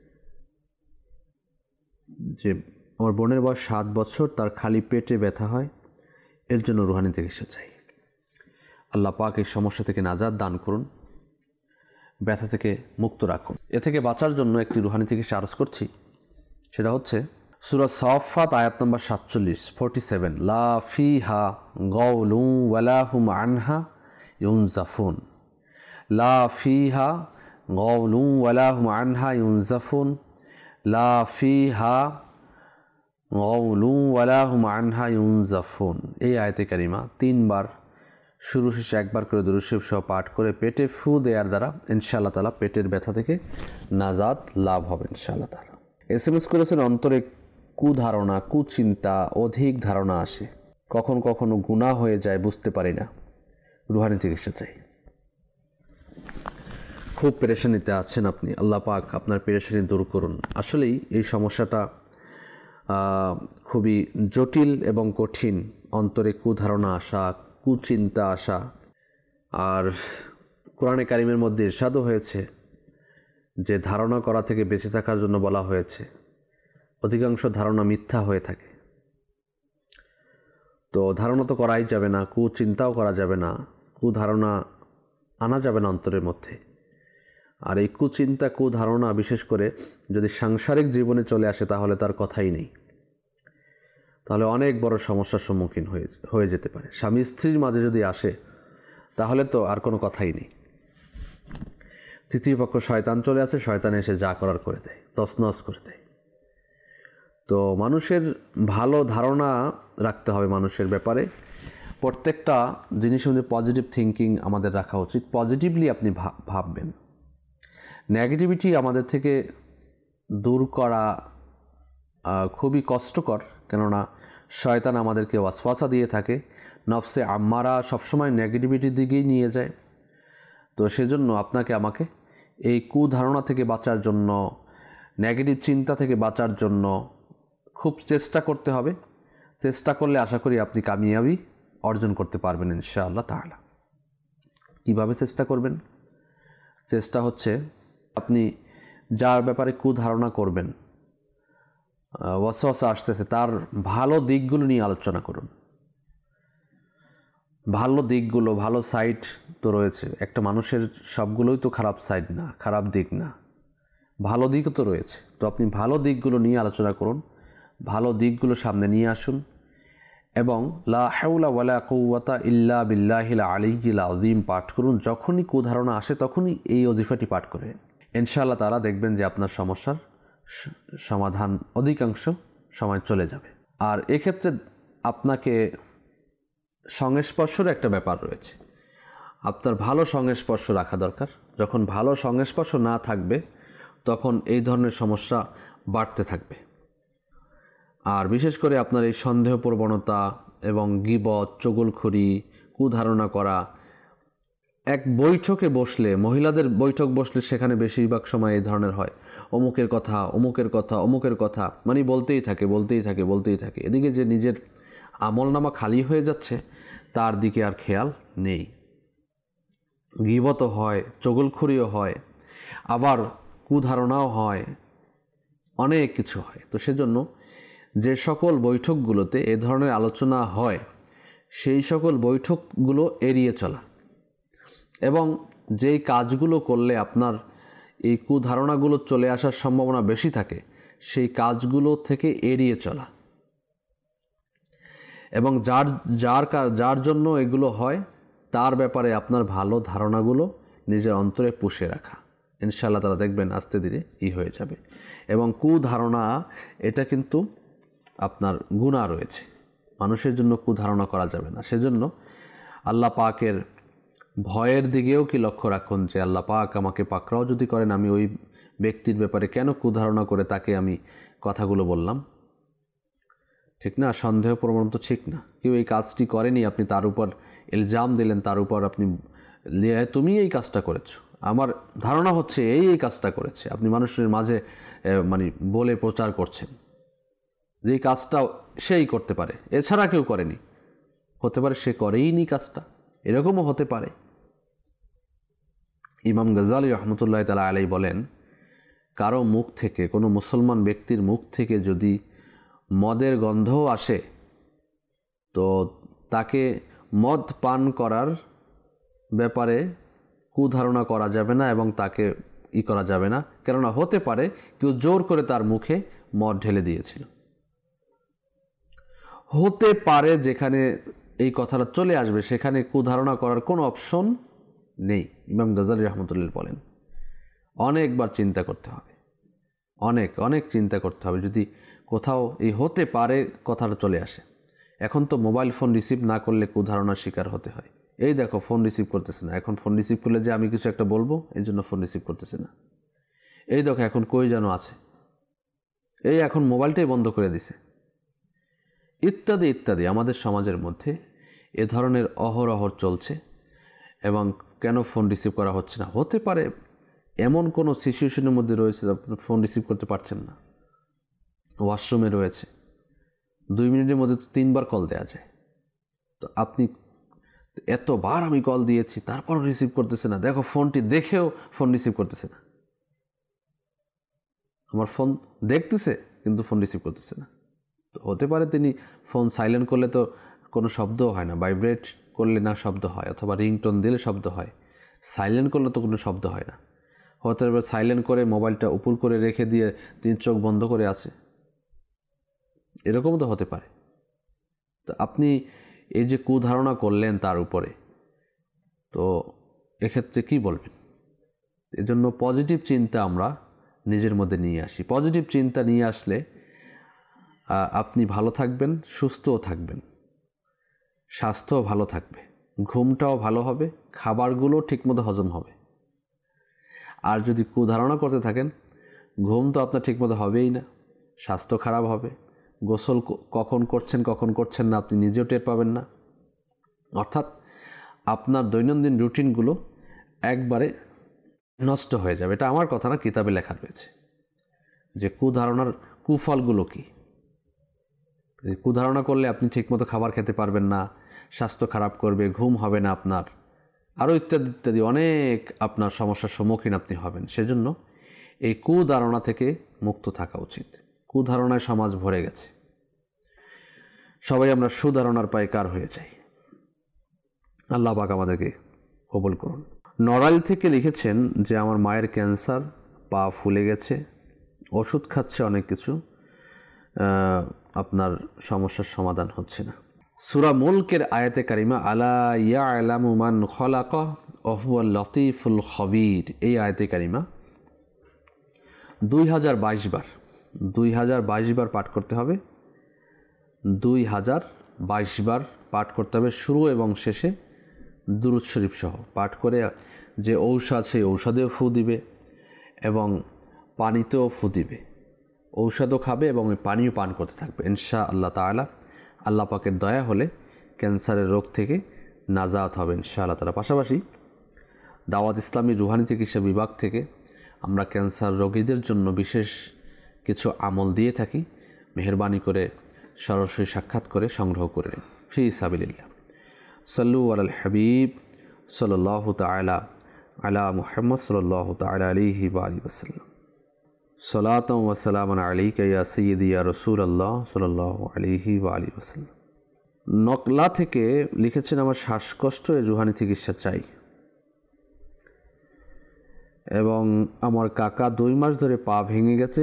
যে আমার বোনের বয়স সাত বছর, তার খালি পেটে ব্যথা হয়, এর জন্য রুহানি চিকিৎসা চাই। আল্লাহ পাক এই সমস্যা থেকে নাজাত দান করুন, ব্যথা থেকে মুক্ত রাখুন। এ থেকে বাঁচার জন্য একটি রুহানি চিকিৎসা আরজ করছি, সেটা হচ্ছে সূরা সাফফাত আয়াত নম্বর সাতচল্লিশ ফোরটি সেভেন লা ফিহা গাউলু ওয়ালা হুম আনহা ইউনজাফুন। লা ফিহা গাউলু ওয়ালা হুম আনহা ইউনজাফুন। লা ফিহা গাউলু ওয়ালা হুম আনহা ইউনজাফুন। এই আয়াতে কারিমা তিনবার শুরু শেষে একবার করে দরুদ শরীফ সহ পাঠ করে পেটে ফু দেওয়ার দ্বারা ইনশাআল্লাহ তাআলা পেটের ব্যথা থেকে নাজাত লাভ হবে ইনশাআল্লাহ তাআলা। এস এম এস করেছেন, অন্তরে কুধারণা, কুচিন্তা, অধিক ধারণা আসে, কখন কখনো গুনাহ হয়ে যায়, বুঝতে পারি না, রুহানি চিকিৎসা চাই। খুব পেরেশানিতে আছেন আপনি, আল্লাহ পাক আপনার পেরেশানি দূর করুন। আসলেই এই সমস্যাটা খুবই জটিল এবং কঠিন। অন্তরে কুধারণা আসা, কুচিন্তা আসা, আর কোরআনে কারিমের মধ্যে ইরশাদও হয়েছে যে ধারণা করা থেকে বেঁচে থাকার জন্য বলা হয়েছে। অধিকাংশ ধারণা মিথ্যা হয়ে থাকে, তো ধারণা তো করাই যাবে না, কুচিন্তাও করা যাবে না, কুধারণা আনা যাবে না অন্তরের মধ্যে। আর এই কুচিন্তা, কুধারণা বিশেষ করে যদি সাংসারিক জীবনে চলে আসে তাহলে তার কথাই নেই, তাহলে অনেক বড় সমস্যার সম্মুখীন হয়ে হয়ে যেতে পারে। স্বামী স্ত্রীর মাঝে যদি আসে তাহলে তো আর কোনো কথাই নেই। তৃতীয় পক্ষ শয়তান চলে আসে, শয়তান এসে যা করার করে দেয়, তছনছ করে দেয়। তো মানুষের ভালো ধারণা রাখতে হবে মানুষের ব্যাপারে, প্রত্যেকটা জিনিসের মধ্যে পজিটিভ থিঙ্কিং আমাদের রাখা উচিত। পজিটিভলি আপনি ভাববেন। নেগেটিভিটি আমাদের থেকে দূর করা খুবই কষ্টকর, কেননা শয়তান আমাদেরকে ওয়াসওয়াসা দিয়ে থাকে, নফসে আম্মারা সবসময় নেগেটিভিটির দিকেই নিয়ে যায়। তো সেজন্য আপনাকে আমাকে এই কুধারণা থেকে বাঁচার জন্য, নেগেটিভ চিন্তা থেকে বাঁচার জন্য খুব চেষ্টা করতে হবে। চেষ্টা করলে আশা করি আপনি কামিয়াবি অর্জন করতে পারবেন ইনশাআল্লাহ তাআলা। কীভাবে চেষ্টা করবেন? চেষ্টা হচ্ছে আপনি যার ব্যাপারে কুধারণা করবেন, ওয়াসওয়াসা আসতেছে, তার ভালো দিকগুলো নিয়ে আলোচনা করুন। ভালো দিকগুলো, ভালো সাইড তো রয়েছে। একটা মানুষের সবগুলোই তো খারাপ সাইড না, খারাপ দিক না, ভালো দিকও তো রয়েছে। তো আপনি ভালো দিকগুলো নিয়ে আলোচনা করুন, ভালো দিকগুলো সামনে নিয়ে আসুন এবং লা হাওলা ওয়ালা কুওয়াতা ইল্লা বিল্লাহিল আলিয়্যিল আযীম পাঠ করুন। যখনই কুধারণা আসে তখনই এই ওজিফাটি পাঠ করে ইনশাআল্লাহ তাআলা দেখবেন যে আপনার সমস্যার সমাধান অধিকাংশ সময় চলে যাবে। আর এক্ষেত্রে আপনাকে সংস্পর্শের একটা ব্যাপার রয়েছে। আপনার ভালো সংস্পর্শ রাখা দরকার। যখন ভালো সংস্পর্শ না থাকবে তখন এই ধরনের সমস্যা বাড়তে থাকবে। আর বিশেষ করে আপনার এই সন্দেহ প্রবণতা এবং গীবত, চগলখড়ি, কুধারণা করা, এক বৈঠকে বসলে, মহিলাদের বৈঠক বসলে সেখানে বেশিরভাগ সময় এই ধরনের হয়। অমুকের কথা, অমুকের কথা, অমুকের কথা, মানে বলতেই থাকে বলতেই থাকে বলতেই থাকে এদিকে যে নিজের আমলনামা খালি হয়ে যাচ্ছে তার দিকে আর খেয়াল নেই। গীবতও হয়, চগলখড়িও হয়, আবার কুধারণাও হয়, অনেক কিছু হয়। তো সেজন্য যে সকল বৈঠকগুলোতে এ ধরনের আলোচনা হয় সেই সকল বৈঠকগুলো এড়িয়ে চলা এবং যেই কাজগুলো করলে আপনার এই কুধারণাগুলো চলে আসার সম্ভাবনা বেশি থাকে সেই কাজগুলো থেকে এড়িয়ে চলা এবং যার যার যার জন্য এগুলো হয় তার ব্যাপারে আপনার ভালো ধারণাগুলো নিজের অন্তরে পুষে রাখা। ইনশাআল্লাহ তারা দেখবেন আস্তে ধীরে ই হয়ে যাবে। এবং কুধারণা এটা কিন্তু আপনার গুনাহ রয়েছে, মানুষের জন্য কুধারণা করা যাবে না। সেজন্য আল্লাহ পাকের ভয়ের দিকেও কি লক্ষ্য রাখুন যে আল্লাহ পাক আমাকে পাকড়াও যদি করেন আমি ওই ব্যক্তির ব্যাপারে কেন কুধারণা করে তাকে আমি কথাগুলো বললাম, ঠিক না? সন্দেহ প্রবণ তো ঠিক না। কেউ এই কাজটি করেনি, আপনি তার উপর ইলজাম দিলেন, তার উপর আপনি তুমি এই কাজটা করেছো, আমার ধারণা হচ্ছে এই এই কাজটা করেছে, আপনি মানুষের মাঝে মানে বলে প্রচার করছেন যে এই কাজটা সেই করতে পারে, এছাড়া কেউ করেনি, হতে পারে সে করেইনি কাজটা, এরকমও হতে পারে। ইমাম গাজ্জালী রহমতুল্লাহ তাআলা আলাইহি বলেন, কারো মুখ থেকে, কোনো মুসলমান ব্যক্তির মুখ থেকে যদি মদের গন্ধও আসে তো তাকে মদ পান করার ব্যাপারে কুধারণা করা যাবে না এবং তাকে ই করা যাবে না, কেননা হতে পারে কেউ জোর করে তার মুখে মদ ঢেলে দিয়েছিল। হতে পারে যেখানে এই কথাটা চলে আসবে সেখানে কুধারণা করার কোনো অপশন নেই। ইমাম গাজ্জালী রহমতুল্লাহ বলেন অনেকবার চিন্তা করতে হবে, অনেক অনেক চিন্তা করতে হবে যদি কোথাও এই হতে পারে কথাটা চলে আসে। এখন তো মোবাইল ফোন রিসিভ না করলে কুধারণার শিকার হতে হয়। এই দেখো ফোন রিসিভ করতেছে না, এখন ফোন রিসিভ করলে যে আমি কিছু একটা বলবো এই জন্য ফোন রিসিভ করতেছে না। এই দেখো এখন কই যেন আছে, এই এখন মোবাইলটাই বন্ধ করে দিছে, ইত্যাদি ইত্যাদি। আমাদের সমাজের মধ্যে এ ধরনের অহরহর চলছে এবং কেন ফোন রিসিভ করা হচ্ছে না? হতে পারে এমন কোনো সিচুয়েশনের মধ্যে রয়েছে ফোন রিসিভ করতে পারছেন না, ওয়াশরুমে রয়েছে, দুই মিনিটের মধ্যে তো তিনবার কল দেওয়া যায়। তো আপনি এতবার আমি কল দিয়েছি তারপরও রিসিভ করতেছে না, দেখো ফোনটি দেখেও ফোন রিসিভ করতেছে না, আমার ফোন দেখতেছে কিন্তু ফোন রিসিভ করতেছে না। তো হতে পারে তিনি ফোন সাইলেন্ট করলে তো কোনো শব্দও হয় না, ভাইব্রেট করলে না শব্দ হয়, অথবা রিংটোন দিলে শব্দ হয়, সাইলেন্ট করলে তো কোনো শব্দ হয় না। হতে পারে সাইলেন্ট করে মোবাইলটা উপর করে রেখে দিয়ে তিনি চোখ বন্ধ করে আছে, এরকমও তো হতে পারে। তো আপনি এই যে কুধারণা করলেন তার উপরে, তো এক্ষেত্রে কি বলবেন? এজন্য পজিটিভ চিন্তা আমরা নিজের মধ্যে নিয়ে আসি। পজিটিভ চিন্তা নিয়ে আসলে আপনি ভালো থাকবেন, সুস্থও থাকবেন, স্বাস্থ্য ভালো থাকবে, ঘুমটাও ভালো হবে, খাবারগুলো ঠিকমতো হজম হবে। আর যদি কুধারণা করতে থাকেন, ঘুম তো আপনার ঠিকমতো হবেই না, স্বাস্থ্য খারাপ হবে, গোসল কখন করছেন কখন করছেন না আপনি নিজেও টের পাবেন না। অর্থাৎ আপনার দৈনন্দিন রুটিনগুলো একবারে নষ্ট হয়ে যাবে। এটা আমার কথা না, কিতাবে লেখা রয়েছে যে কুধারণার কুফলগুলো কী। কুধারণা করলে আপনি ঠিকমতো খাবার খেতে পারবেন না, স্বাস্থ্য খারাপ করবে, ঘুম হবে না আপনার, আরও ইত্যাদি ইত্যাদি অনেক আপনার সমস্যার সম্মুখীন আপনি হবেন। সেজন্য এই কুধারণা থেকে মুক্ত থাকা উচিত। কুধারণায় সমাজ ভরে গেছে, সবাই আমরা সুধারণার পাইকার হয়ে যাই। আল্লাহ পাক আমাদেরকে কবুল করুন। নড়াইল থেকে লিখেছেন যে আমার মায়ের ক্যান্সার, পা ফুলে গেছে, ওষুধ খাচ্ছে অনেক কিছু, আপনার সমস্যার সমাধান হচ্ছে না। সূরা মুলকের আয়াতে কারিমা আলা ইয়ালামু মান খালাকা ওয়া হুয়াল লতীফুল খবীর, এই আয়াতে কারিমা দুই হাজার বাইশ বার দুই হাজার বাইশ বার পাঠ করতে হবে। দুই হাজার বাইশ বার পাঠ করতে হবে, শুরু এবং শেষে দুরূদ শরীফ সহ পাঠ করে যে ঔষধ, সেই ঔষধেও ফু দিবে এবং পানিতেও ফু দিবে। ঔষধও খাবে এবং ওই পানিও পান করতে থাকবে। ইনশা আল্লাহ তাআলা আল্লাহ পাকের দয়া হলে ক্যান্সারের রোগ থেকে নাজাত হবে ইনশা আল্লাহ তাআলা। পাশাপাশি দাওয়াত ইসলামী রুহানি চিকিৎসা বিভাগ থেকে আমরা ক্যান্সার রোগীদের জন্য বিশেষ কিছু আমল দিয়ে থাকি। মেহেরবানি করে সরাসরি সাক্ষাৎ করে সংগ্রহ করে নিন ফি সাবিলিল্লাহ। সাল্লু আলাল হাবিব সাল্লাল্লাহু তাআলা আলা মুহাম্মদ সাল্লাল্লাহু তাআলা আলাইহি ওয়া আলিহি ওয়াসাল্লাম। সালাতাম ওয়া সালামান আলাইকা ইয়া সাইয়্যিদি ইয়া রাসূলুল্লাহ সাল্লাল্লাহু আলাইহি ওয়া আলিহি ওয়াসাল্লাম। নকলা থেকে লিখেছেন আমার শ্বাসকষ্ট এর রুহানি চিকিৎসা চাই এবং আমার কাকা দুই মাস ধরে পা ভেঙে গেছে,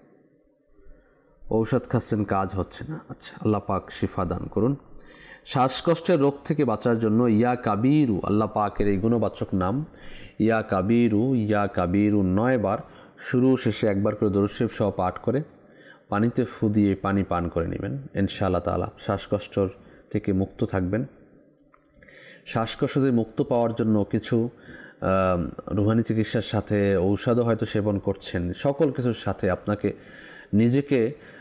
ঔষধ খাচ্ছেন, কাজ হচ্ছে না। আচ্ছা, আল্লাহ পাক শিফা দান করুন। শ্বাসকষ্টের রোগ থেকে বাঁচার জন্য ইয়া কাবিরু, আল্লাহ পাকের এই গুণবাচক নাম ইয়া কাবিরু ইয়া কাবিরু নয় বার শুরু শেষে একবার করে দরুদ শরীফ সহ পাঠ করে পানিতে ফু দিয়ে পানি পান করে নেবেন। ইনশাআল্লাহ তাআলা শ্বাসকষ্ট থেকে মুক্ত থাকবেন। শ্বাসকষ্ট থেকে মুক্ত পাওয়ার জন্য কিছু রুহানি চিকিৎসার সাথে ঔষধও হয়তো সেবন করছেন। সকল কিছুর সাথে আপনাকে নিজেকে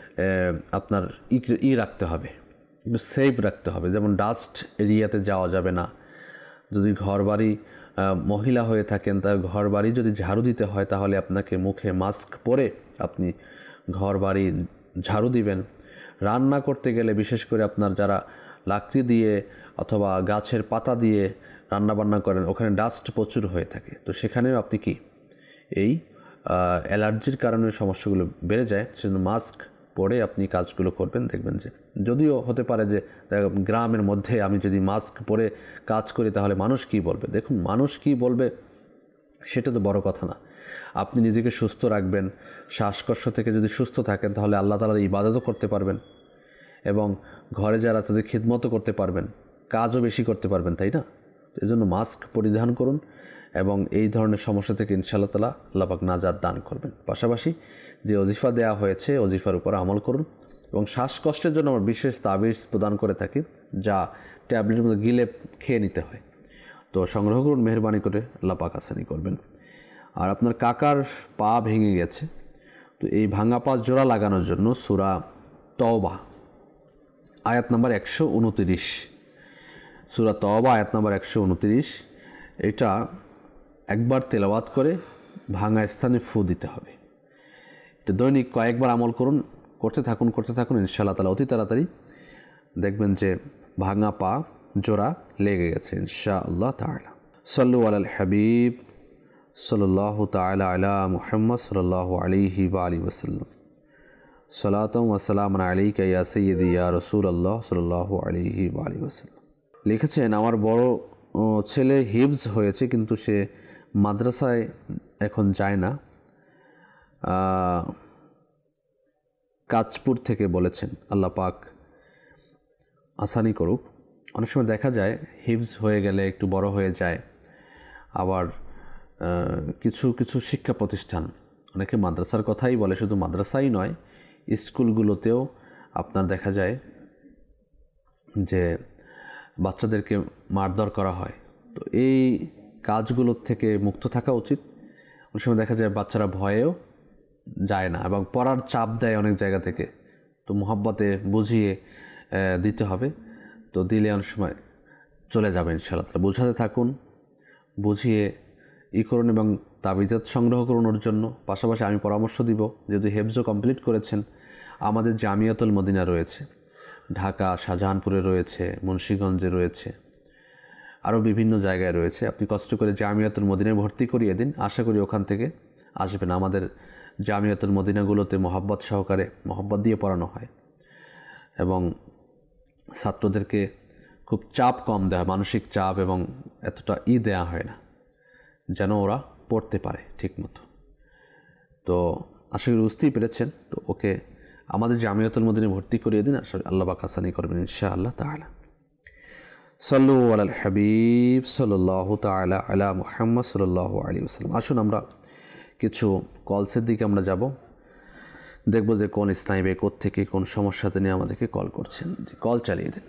আপনার ই রাখতে হবে, একটু সেফ রাখতে হবে। যেমন ডাস্ট এরিয়াতে যাওয়া যাবে না। যদি ঘরবাড়ি মহিলা হয়ে থাকেন, তার ঘরবাড়ি যদি ঝাড়ু দিতে হয় তাহলে আপনাকে মুখে মাস্ক পরে আপনি ঘরবাড়ি ঝাড়ু দিবেন। রান্না করতে গেলে বিশেষ করে আপনার যারা লাকড়ি দিয়ে অথবা গাছের পাতা দিয়ে রান্না বান্না করেন, ওখানে ডাস্ট প্রচুর হয়ে থাকে, তো সেখানেও আপনি কি এই অ্যালার্জির কারণে সমস্যাগুলো বেড়ে যায়। সেজন্য মাস্ক পরে আপনি কাজগুলো করবেন। দেখবেন যে যদিও হতে পারে যে গ্রামের মধ্যে আমি যদি মাস্ক পরে কাজ করি তাহলে মানুষ কি বলবে। দেখুন, মানুষ কি বলবে সেটা তো বড় কথা না। আপনি নিজেকে সুস্থ রাখবেন। শ্বাসকষ্ট থেকে যদি সুস্থ থাকেন তাহলে আল্লাহ তাআলার ইবাদতও করতে পারবেন এবং ঘরে যারা তাদের খিদমতও করতে পারবেন, কাজও বেশি করতে পারবেন, তাই না? এজন্য মাস্ক পরিধান করুন এবং এই ধরনের সমস্যা থেকে ইনশাআল্লাহ তাআলা আল্লাহ পাক নাজাত দান করবেন। পাশাপাশি যে ওজিফা দেওয়া হয়েছে ওজিফার উপর আমল করুন এবং শ্বাসকষ্টের জন্য আমরা বিশেষ তাবিজ প্রদান করে থাকি, যা ট্যাবলেটের মধ্যে গিলে খেয়ে নিতে হয়। তো সংগ্রহ করুন, মেহেরবানি করে আল্লাহ পাক আসানি করবেন। আর আপনার কাকার পা ভেঙে গেছে, তো এই ভাঙা পা জোড়া লাগানোর জন্য সূরা তওবা আয়াত নাম্বার একশো উনতিরিশ সূরা তওবা আয়াত নাম্বার একশো উনতিরিশ এটা একবার তেলাওয়াত করে ভাঙা স্থানে ফু দিতে হবে। এটা দৈনিক কয়েকবার আমল করুন, করতে থাকুন করতে থাকুন ইনশাআল্লাহ তাআলা অতি তাড়াতাড়ি দেখবেন যে ভাঙা পা জোড়া লেগে গেছে ইনশাআল্লাহ তাআলা। সাল্লু আলাল হাবিব সাল্লাল্লাহু তাআলা আলা মুহাম্মদ সাল্লাল্লাহু আলাইহি ওয়া আলিহি ওয়াসাল্লাম। সালাতাম ওয়া সালামান আলাইকা ইয়া সাইয়্যিদি ইয়া রাসূলুল্লাহ সাল্লাল্লাহু আলাইহি ওয়া আলিহি ওয়াসাল্লাম। লিখেছেন আমার বড় ছেলে হিফজ হয়েছে কিন্তু সে মাদ্রাসায় এখন যায় না। কাঁচপুর থেকে বলেছেন, আল্লাহ পাক আসানি করুক। অনেক সময় দেখা যায় হিফজ হয়ে গেলে একটু বড় হয়ে যায়। আবার কিছু কিছু শিক্ষা প্রতিষ্ঠান, অনেকে মাদ্রাসার কথাই বলে, শুধু মাদ্রাসাই নয়, স্কুলগুলোতেও আপনার দেখা যায় যে বাচ্চাদেরকে মারধর করা হয়। তো এই কাজগুলোর থেকে মুক্ত থাকা উচিত। অনেক সময় দেখা যায় বাচ্চারা ভয়েও যায় না এবং পড়ার চাপ দেয় অনেক জায়গা থেকে। তো মোহাব্বতে বুঝিয়ে দিতে হবে। তো দিলে অনেক সময় চলে যাবে ইনশাআল্লাহ। বোঝাতে থাকুন, বুঝিয়ে ই করুন এবং তাবিজাত সংগ্রহ করুন ওর জন্য। পাশাপাশি আমি পরামর্শ দিব, যেহেতু হেফজও কমপ্লিট করেছেন, আমাদের জামিয়াতুল মদিনা রয়েছে, ঢাকা শাহজাহানপুরে রয়েছে, মুন্সিগঞ্জে রয়েছে, আরও বিভিন্ন জায়গায় রয়েছে। আপনি কষ্ট করে জামিয়াতুল মদিনায় ভর্তি করিয়ে দিন, আশা করি ওখান থেকে আসবেন। আমাদের জামিয়াতুল মদিনাগুলোতে মহব্বত সহকারে মহব্বত দিয়ে পড়ানো হয় এবং ছাত্রদেরকে খুব চাপ কম দেওয়া হয়, মানসিক চাপ এবং এতটা ই দেওয়া হয় না, যেন ওরা পড়তে পারে ঠিকমতো। তো আশা করি বুঝতেই পেরেছেন। তো ওকে আমাদের জামিয়াতুল মদিনায় ভর্তি করিয়ে দিন, আসলে আল্লাহ পাক হাসানি করবেন ইনশাআল্লাহ তাআলা। সাল্লু আলাল হাবিব সাল্লাল্লাহু তাআলা আলা মুহাম্মদ সাল্লাল্লাহু আলাইহি ওয়াসাল্লাম। আসুন আমরা কিছু কলসের দিকে আমরা যাব, দেখব যে কোন ইসলামী ভাই কোত্থেকে কোন সমস্যাতে নিয়ে আমাদেরকে কল করছেন। যে কল চালিয়ে দিন।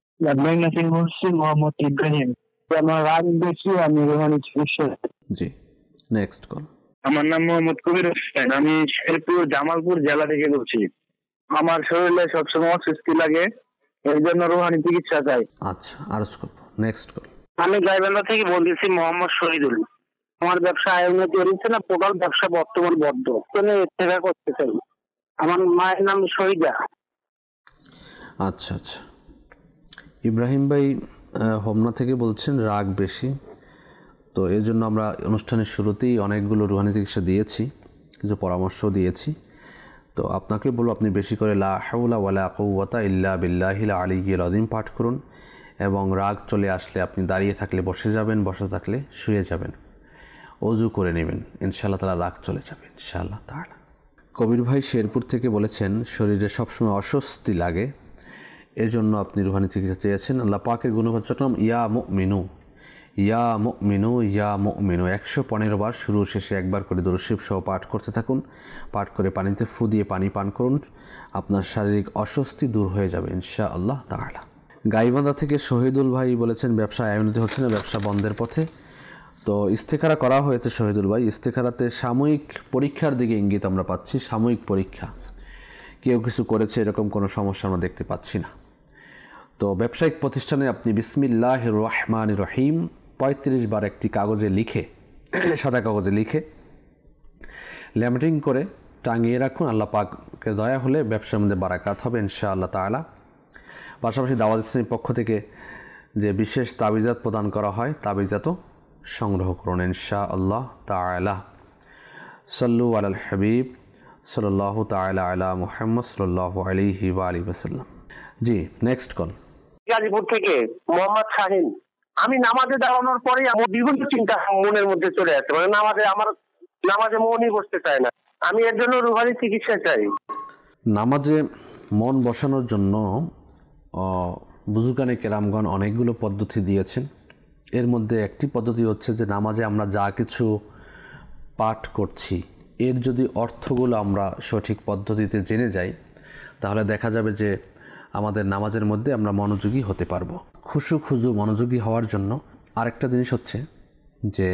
মোহাম্মদ ইব্রাহিম, আমার রাগ বেশি, আমি রোহানি চিকিৎসা। জি, নেক্সট কল। আমার নাম মোহাম্মদ কবির হোসেন, আমি শেরপুর জামালপুর জেলা থেকে বলছি। আমার শরীরে সবসময় অস্বস্তি লাগে, এর জন্য রোহানি চিকিৎসা চাই। আচ্ছা, আরজ করব। Next call. আমি গাইবান্ধা থেকে বলতেছি মোহাম্মদ শহীদুল। আমার ব্যবসা আয় উন্নতি হচ্ছে না, টোটাল ব্যবসা বর্তমান বদ্ধ, টাকা করতে চাই। আমার মায়ের নাম শহীদা। আচ্ছা আচ্ছা, ইব্রাহিম ভাই হোমনা থেকে বলছেন রাগ বেশি। তো এর জন্য আমরা অনুষ্ঠানের শুরুতেই অনেকগুলো রুহানি চিকিৎসা দিয়েছি, কিছু পরামর্শ দিয়েছি। তো আপনাকে বলবো আপনি বেশি করে লা হাওলা ওয়ালা কুওয়াতা ইল্লা বিল্লাহিল আলিয়্যিল আযীম পাঠ করুন এবং রাগ চলে আসলে আপনি দাঁড়িয়ে থাকলে বসে যাবেন, বসে থাকলে শুয়ে যাবেন, ওযু করে নেবেন, ইনশাআল্লাহ তাআলা রাগ চলে যাবে ইনশাআল্লাহ তাআলা। কবির ভাই শেরপুর থেকে বলেছেন শরীরে সবসময় অস্বস্তি লাগে, এজন্য আপনি রুহানি চিকিৎসা চেয়েছেন। আল্লাহ পাকের গুণবাচক নাম ইয়া মুমিনু, ইয়া মুমিনু, ইয়া মুমিনু একশো পনেরো বার শুরু শেষে একবার করে দরুদ শরীফ সহ পাঠ করতে থাকুন। পাঠ করে পানিতে ফু দিয়ে পানি পান করুন, আপনার শারীরিক অস্বস্তি দূর হয়ে যাবে ইনশাআল্লাহ তাআলা। গাইবান্ধা থেকে শহীদুল ভাই বলেছেন ব্যবসা উন্নতি হচ্ছে না, ব্যবসা বন্ধের পথে। তো ইস্তেখারা করা হয়েছে শহীদুল ভাই, ইস্তেখারাতে সাময়িক পরীক্ষার দিকে ইঙ্গিত আমরা পাচ্ছি, সাময়িক পরীক্ষা, কেউ কিছু করেছে এরকম কোনো সমস্যা আমরা দেখতে পাচ্ছি না। তো ব্যবসায়িক প্রতিষ্ঠানে আপনি বিসমিল্লাহির রহমানির রহিম পঁয়ত্রিশ বার একটি কাগজে লিখে, সাদা কাগজে লিখে ল্যামিনেটিং করে টাঙিয়ে রাখুন। আল্লাহ পাকের দয়া হলে ব্যবসার মধ্যে বারাকাত হবে ইনশাআল্লাহ তাআলা। পাশাপাশি দাওয়াত ইসলামীর পক্ষ থেকে যে বিশেষ তাবিজাত প্রদান করা হয়, তাবিজাতও সংগ্রহ করুন ইনশাআল্লাহ তাআলা। সাল্লু আলাল হাবিব সাল্লাল্লাহু তাআলা আলা মুহাম্মদ সাল্লাল্লাহু আলাইহি ওয়া আলিহি ওয়াসাল্লাম। জি, নেক্সট কল। গাজীপুর থেকে মোহাম্মদ শাহিন। আমি নামাজে দাঁড়ানোর পরে আমার বিভিন্ন চিন্তা মনের মধ্যে চলে আসে, মানে নামাজে আমার নামাজে মনই বসতে চায় না। আমি এর জন্য রুহানি চিকিৎসা চাই। নামাজে মন বসানোর জন্য বুজুর্গানে কেরামগণ অনেকগুলো পদ্ধতি দিয়েছেন। এর মধ্যে একটি পদ্ধতি হচ্ছে যে নামাজে আমরা যা কিছু পাঠ করছি এর যদি অর্থগুলো আমরা সঠিক পদ্ধতিতে জেনে যাই, তাহলে দেখা যাবে যে আমাদের নামাজের মধ্যে আমরা মনোযোগী হতে পারবো। খুশু খুজু মনোযোগী হওয়ার জন্য আরেকটা জিনিস হচ্ছে যে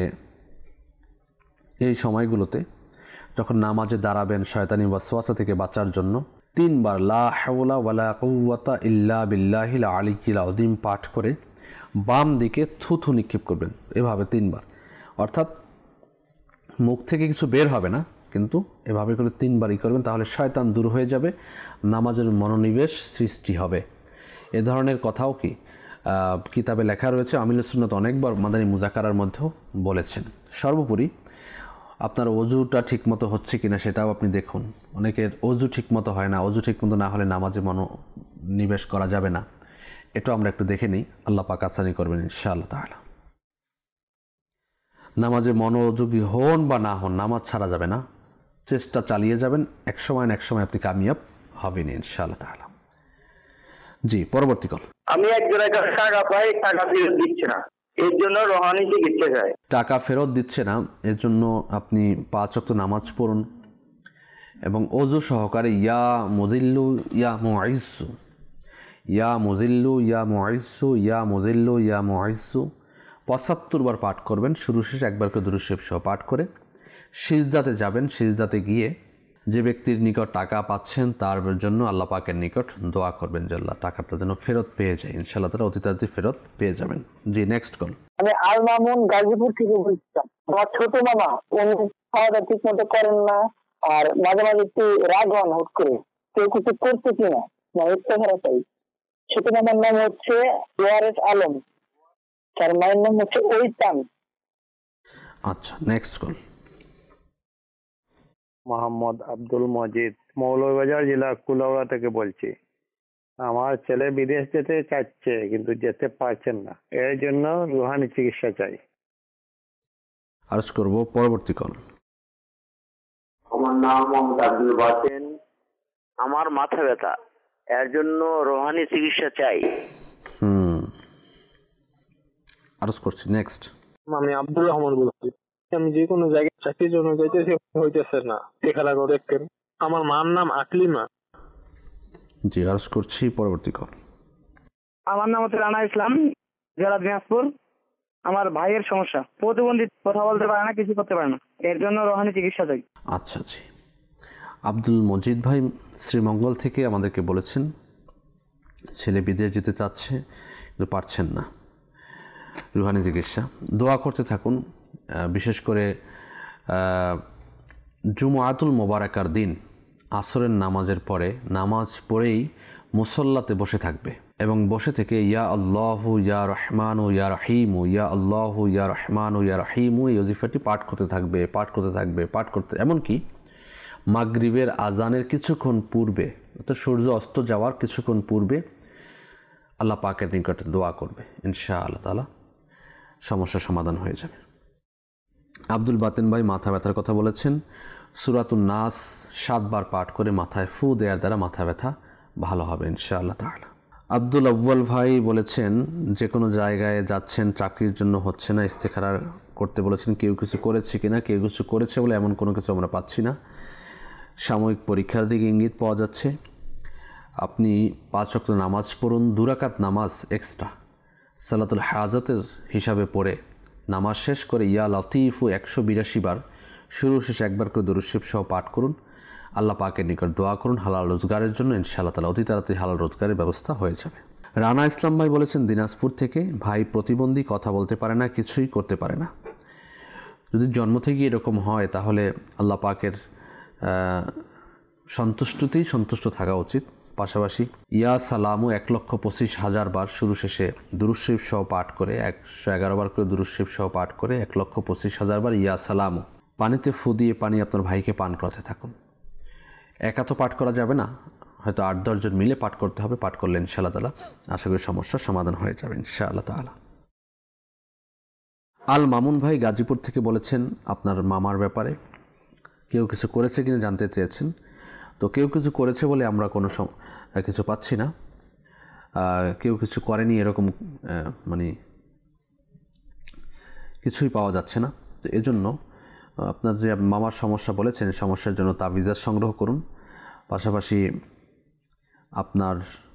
এই সময়গুলোতে যখন নামাজে দাঁড়াবেন শয়তানি ওয়াসওয়াসা থেকে বাঁচার জন্য তিনবার লা হাওলা ওয়ালা কুওয়াতা ইল্লা বিল্লাহিল আলিয়্যিল আযীম পাঠ করে বাম দিকে থুথু নিক্ষেপ করবেন, এভাবে তিনবার। অর্থাৎ মুখ থেকে কিছু বের হবে না, কিন্তু এভাবে করে তিনবারই করবেন, তাহলে শয়তান দূর হয়ে যাবে, নামাজের মনোনিবেশ সৃষ্টি হবে। এ ধরনের কথাও কি কিতাবে লেখা রয়েছে, আমিলুস সুন্নাত অনেকবার মাদানী মুযাকারার মধ্যেও বলেছেন। সর্বোপরি আপনার অজুটা ঠিকমতো হচ্ছে কিনা সেটাও আপনি দেখুন। অনেকের অজু ঠিকমতো হয় না, অজু ঠিকমতো না হলে নামাজে মনোনিবেশ করা যাবে না, এটাও আমরা একটু দেখে নিই। আল্লাহ পাক আসানি করবেন ইনশাআল্লাহ তাআলা। নামাজে মনোযোগী হন বা না হন, নামাজ ছাড়া যাবে না, চেষ্টা চালিয়ে যাবেন, এক সময় না এক সময় আপনি কামিয়াব হবেন ইনশাআল্লাহ তাআলা। জি, পরবর্তী কল। আমি একজনের কাছে টাকা পাই, টাকা ফেরত দিচ্ছে না, এর জন্য রোহানি চিকিৎসা চাই। টাকা ফেরত দিচ্ছে না, এর জন্য আপনি পাঁচ ওয়াক্ত নামাজ পড়ুন এবং ওযু সহকারে ইয়া মুদিল্লু ইয়া মুইজ্জু, ইয়া মুজিল্লু ইয়া মুআইজ্জু ইয়া মুজিল্লু ইয়া মুআইজ্জু পঁচাত্তর বার পাঠ করবেন, শুরু শেষ একবার করে দুরূদ শরীফ সহ পাঠ করে সিজদাতে যাবেন। সিজদাতে গিয়ে যে ব্যক্তির নিকট টাকা পাচ্ছেন তার জন্য আল্লাহ পাকের নিকট দোয়া করবেন যে আল্লাহ টাকাটা যেন ফেরত পেয়ে যায়। ইনশাআল্লাহ তারা অতি তাড়াতাড়ি ফেরত পেয়ে যাবেন। জি, নেক্সট কল। আমি আল মামুন গাজীপুর থেকে বলছিলাম। আমার ছোট মামা উনি খাওয়া দাওয়া ঠিক মতো করেন না, আর মাঝে মাঝে একটু রাগ হন হুট করে, কেউ কিছু করছে কিনা না ইস্তেখারা চাই। ছোট মামার নাম হচ্ছে ওয়ারেস আলম, তার মায়ের নাম হচ্ছে ওইতান। আচ্ছা, নেক্সট কল। মোহাম্মদ আব্দুল মজিদ, মৌলভীবাজার জেলা কুলাউড়া থেকে বলছি। আমার ছেলে বিদেশ যেতে চাচ্ছে কিন্তু যেতে পারছেন না, এর জন্য রুহানি চিকিৎসা চাই। আরজ করব পরবর্তী কল। আমার নাম মোহাম্মদ আব্দুল বাসেন, আমার মাথা ব্যথা, এর জন্য রুহানি চিকিৎসা চাই। হুম আরজ করছি, নেক্সট। আমি আব্দুর রহমান বলছি। আমি যে কোনো জায়গায় চাকরির জন্য যাইতেছি, হইতেছে না, দেখালা করে দেখতেন। আমার মার নাম আকলিমা। জি, আরজ করছি পরবর্তী কল। আমার নাম হচ্ছে রানা ইসলাম, জেলা দিনাজপুর। আমার ভাইয়ের সমস্যা, প্রতিবন্ধী, কথা বলতে পারে না, কিছু করতে পারে না, এর জন্য রুহানি চিকিৎসা চাই। আচ্ছা, জি। আব্দুল মজিদ ভাই শ্রীমঙ্গল থেকে আমাদেরকে বলেছেন ছেলে বিদেশ যেতে চাচ্ছে কিন্তু পারছেন না, রুহানি চিকিৎসা। দোয়া করতে থাকুন। বিশেষ করে জুমআতুল মোবারকার দিন আসরের নামাজের পরে নামাজ পড়েই মুসল্লাতে বসে থাকবে এবং বসে থেকে ইয়া আল্লাহু ইয়া রহমানু ইয়া রহিমু ইয়া আল্লাহু ইয়া রহমানু ইয়া রহিমু এই ওজিফাটি পাঠ করতে থাকবে পাঠ করতে থাকবে পাঠ করতে এমনকি মাগরিবের আজানের কিছুক্ষণ পূর্বে, অর্থাৎ সূর্য অস্ত যাওয়ার কিছুক্ষণ পূর্বে আল্লাহ পাকের নিকটে দোয়া করবে। ইনশাআল্লাহ তাআলা সমস্যার সমাধান হয়ে যাবে। আব্দুল বাতেন ভাই মাথা ব্যথার কথা বলেছেন। সূরাতুন নাস সাতবার পাঠ করে মাথায় ফু দেওয়ার দ্বারা মাথা ব্যথা ভালো হবে ইনশাআল্লাহ তাআলা। আব্দুল আউয়াল ভাই বলেছেন যে কোনো জায়গায় যাচ্ছেন, চাকরির জন্য হচ্ছে না, ইস্তেখারা করতে বলেছেন। কেউ কিছু করেছে কিনা, কেউ কিছু করেছে বলে এমন কোনো কিছু আমরা পাচ্ছি না। সাময়িক পরীক্ষার দিকে ইঙ্গিত পাওয়া যাচ্ছে। আপনি পাঁচ ওয়াক্ত নামাজ পড়ুন, দু রাকাত নামাজ এক্সট্রা সালাতুল হাজাতের হিসাবে পড়ে নামাজ শেষ করে ইয়া লতিফু একশো বিরাশি বার শুরু শেষে একবার করে দুরূদ শরীফ সহ পাঠ করুন। আল্লাহ পাকের নিকট দোয়া করুন হালাল রোজগারের জন্য। ইনশাআল্লাহ তাআলা অতি তাড়াতাড়ি হালাল রোজগারের ব্যবস্থা হয়ে যাবে। রানা ইসলাম ভাই বলেছেন দিনাজপুর থেকে, ভাই প্রতিবন্ধী, কথা বলতে পারে না, কিছুই করতে পারে না। যদি জন্ম থেকে এরকম হয় তাহলে আল্লাহ পাকের সন্তুষ্টতেই সন্তুষ্ট থাকা উচিত। পাশাপাশি ইয়া সালামু এক লক্ষ পঁচিশ হাজার বার শুরু শেষে দুরূদ শরীফ সহ পাঠ করে একশো এগারো বার করে দুরূদ শরীফ সহ পাঠ করে এক লক্ষ পঁচিশ হাজার বার ইয়া সালামু পানিতে ফু দিয়ে পানি আপনার ভাইকে পান করাতে থাকুন। একা তো পাঠ করা যাবে না, হয়তো আট দশজন মিলে পাঠ করতে হবে। পাঠ করলে ইনশাআল্লাহ তাআলা আশা করি সমস্যার সমাধান হয়ে যাবে ইনশাআল্লাহ তাআলা। আল মামুন ভাই গাজীপুর থেকে বলেছেন আপনার মামার ব্যাপারে কেউ কিছু করেছে কিনা জানতে চেয়েছেন। তো কেউ কিছু করেছে বলে আমরা কোনো কিছু পাচ্ছি না, কেউ কিছু করেনি এরকম মানে কিছুই পাওয়া যাচ্ছে না। তো এজন্য আপনার যে মামার সমস্যা বলেছেন সমস্যার জন্য তাবিজ সংগ্রহ করুন। পাশাপাশি আপনার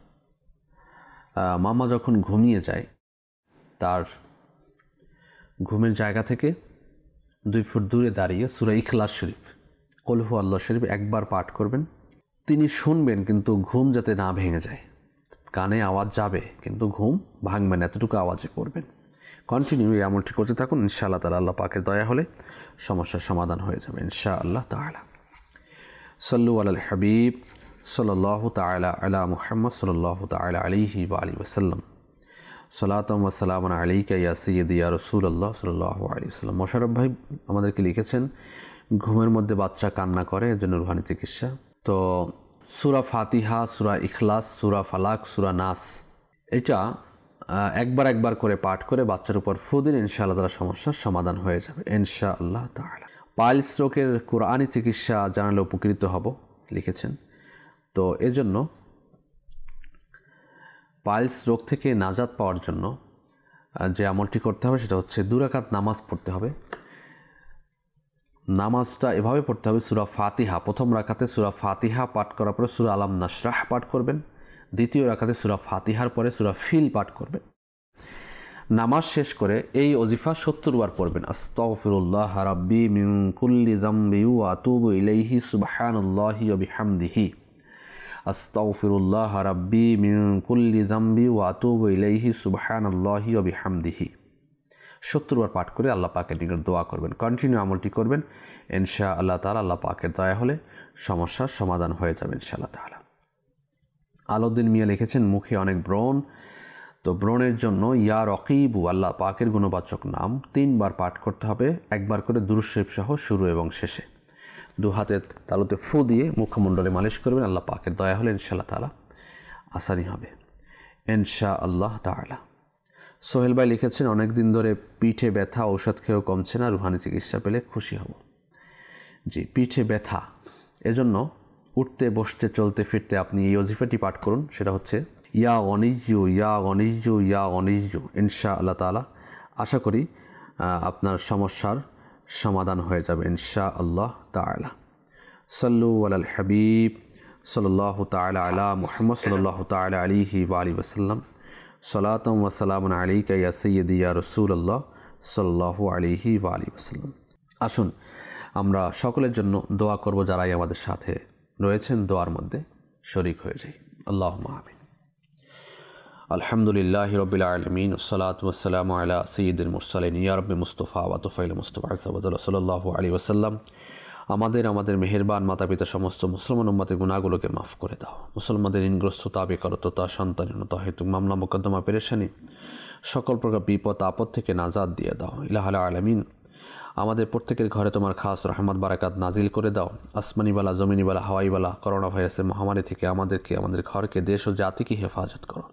মামা যখন ঘুমিয়ে যায় তার ঘুমের জায়গা থেকে দুই ফুট দূরে দাঁড়িয়ে সূরা ইখলাস শরীফ, কুল হু আল্লাহ শরীফ একবার পাঠ করবেন। তিনি শুনবেন কিন্তু ঘুম যাতে না ভেঙে যায়। কানে আওয়াজ যাবে কিন্তু ঘুম ভাঙবে না, এতটুকু আওয়াজে পড়বেন। কন্টিনিউ এই আমলটি করতে থাকুন। ইনশাআল্লাহ তাআলা আল্লাহ পাকের দয়া হলে সমস্যার সমাধান হয়ে যাবে ইনশাআল্লাহ তাআলা। সাল্লু আলাল হাবিব সাল্লাল্লাহু তাআলা আলা মুহাম্মদ সাল্লাল্লাহু তাআলা আলাইহি ওয়া আলিহি ওয়াসাল্লাম। সালাতাম ওয়া সালামান আলাইকা ইয়া সাইয়্যিদি ইয়া রাসূলুল্লাহ সাল্লাল্লাহু আলাইহি ওয়াসাল্লাম। মোশাররফ ভাই আমাদেরকে লিখেছেন ঘুমের মধ্যে বাচ্চা কান্না করে, এর জন্য রুহানি চিকিৎসা। তো সূরা ফাতিহা, সূরা ইখলাস, সূরা ফালাক, সূরা নাস এটা একবার একবার করে পাঠ করে বাচ্চার উপর ফু দিন, ইনশাআল্লাহ তাআলা সমস্যার সমাধান হয়ে যাবে ইনশাআল্লাহ তাআলা। পাইলস রোগের কোরআনি চিকিৎসা জানালে উপকৃত হব লিখেছেন। তো এজন্য পাইলস রোগ থেকে নাজাত পাওয়ার জন্য যে আমলটি করতে হবে সেটা হচ্ছে দু রাকাত নামাজ পড়তে হবে। নামাজটা এভাবে পড়তে হবে, সূরা ফাতিহা প্রথম রাকাতে সূরা ফাতিহা পাঠ করার পরে সূরা আলাম নাশরাহ পাঠ করবেন, দ্বিতীয় রাকাতে সূরা ফাতিহার পরে সূরা ফিল পাঠ করবেন। নামাজ শেষ করে এই ওজিফা সত্তর বার পড়বেন। আস্তাগফিরুল্লাহ রাব্বি মিন কুল্লি যামবি ওয়া আতুবু ইলাইহি সুবহানাল্লাহি ওয়া বিহামদিহি। আস্তাগফিরুল্লাহ রাব্বি মিন কুল্লি যামবি ওয়া আতুবু ইলাইহি সুবহানাল্লাহি ওয়া বিহামদিহি। সত্তর বার পাঠ করে আল্লাহ পাকের নিকট দোয়া করবেন। কন্টিনিউ আমলটি করবেন, ইনশাআল্লাহ তাআলা আল্লাহ পাকের দয়া হলে সমস্যার সমাধান হয়ে যাবে ইনশাআল্লাহ তাআলা। আলাউদ্দিন মিয়া লিখেছেন, মুখে অনেক ব্রণ, তো ব্রণের জন্য ইয়া রকিবু আল্লাহ পাকের গুণবাচক নাম তিনবার পাঠ করতে হবে, একবার করে দুরূদ শরীফ সহ শুরু এবং শেষে। দু হাতের তালুতে ফু দিয়ে মুখমণ্ডলে মালিশ করবেন, আল্লাহ পাকের দয়া হলে ইনশাআল্লাহ তাআলা আসানি হবে ইনশাআল্লাহ তাআলা। সোহেল ভাই লিখেছেন, অনেক দিন ধরে পিঠে ব্যথা, ঔষধ খেয়েও কমছে না, রুহানি চিকিৎসা পেলে খুশি হব। জি, পিঠে ব্যথা, এজন্য উঠতে বসতে চলতে ফিরতে আপনি এই ওজিফাটি পাঠ করুন। সেটা হচ্ছে ইয়া গনিজু ইয়া গনিজু ইয়া গনিজু। ইনশাআল্লাহ তাআলা আশা করি আপনার সমস্যার সমাধান হয়ে যাবে ইনশাআল্লাহ তাআলা। সাল্লু আলাল হাবিব সাল্লাল্লাহু তাআলা আলা মুহাম্মদ সাল্লাল্লাহু তাআলা আলাইহি ওয়া আলিহি ওয়াসাল্লাম। সালাতাম ওয়া সালামুন আলাইকা ইয়া সাইয়্যিদি ইয়া রাসূলুল্লাহ সাল্লাল্লাহু আলাইহি ওয়া আলিহি ওয়াসাল্লাম। আসুন আমরা সকলের জন্য দোয়া করব, যারাই আমাদের সাথে রয়েছেন দোয়ার মধ্যে শরীক হয়ে যাই। আল্লাহুম্মা আমিন। আলহামদুলিল্লাহি রাব্বিল আলামিন ওয়াসসালাতু ওয়াসসালামু আলা সাইয়্যিদিল মুরসালিন ইয়া রাব্বি মুস্তাফা ওয়া তুফাইল মুস্তাফা সাল্লাল্লাহু আলাইহি ওয়াসাল্লাম। আমাদের আমাদের মেহেরবান মাতা পিতা সমস্ত মুসলমান উম্মতের গুনাহগুলোকে মাফ করে দাও। মুসলমানদের ঋণগ্রস্ততা, বেকারত্বতা, সন্তানহীনতা হেতু মামলা মোকদ্দমা পেরেশানি, সকল প্রকার বিপদ আপদ থেকে নাজাত দিয়ে দাও ইলাহুল আলামিন। আমাদের প্রত্যেকের ঘরে তোমার খাস রহমত বারাকাত নাজিল করে দাও। আসমানিওয়ালা, জমিনিওয়ালা, হাওয়াইওয়ালা করোনা ভাইরাসের মহামারী থেকে আমাদেরকে, আমাদের ঘরকে, দেশ ও জাতিকে হেফাজত করো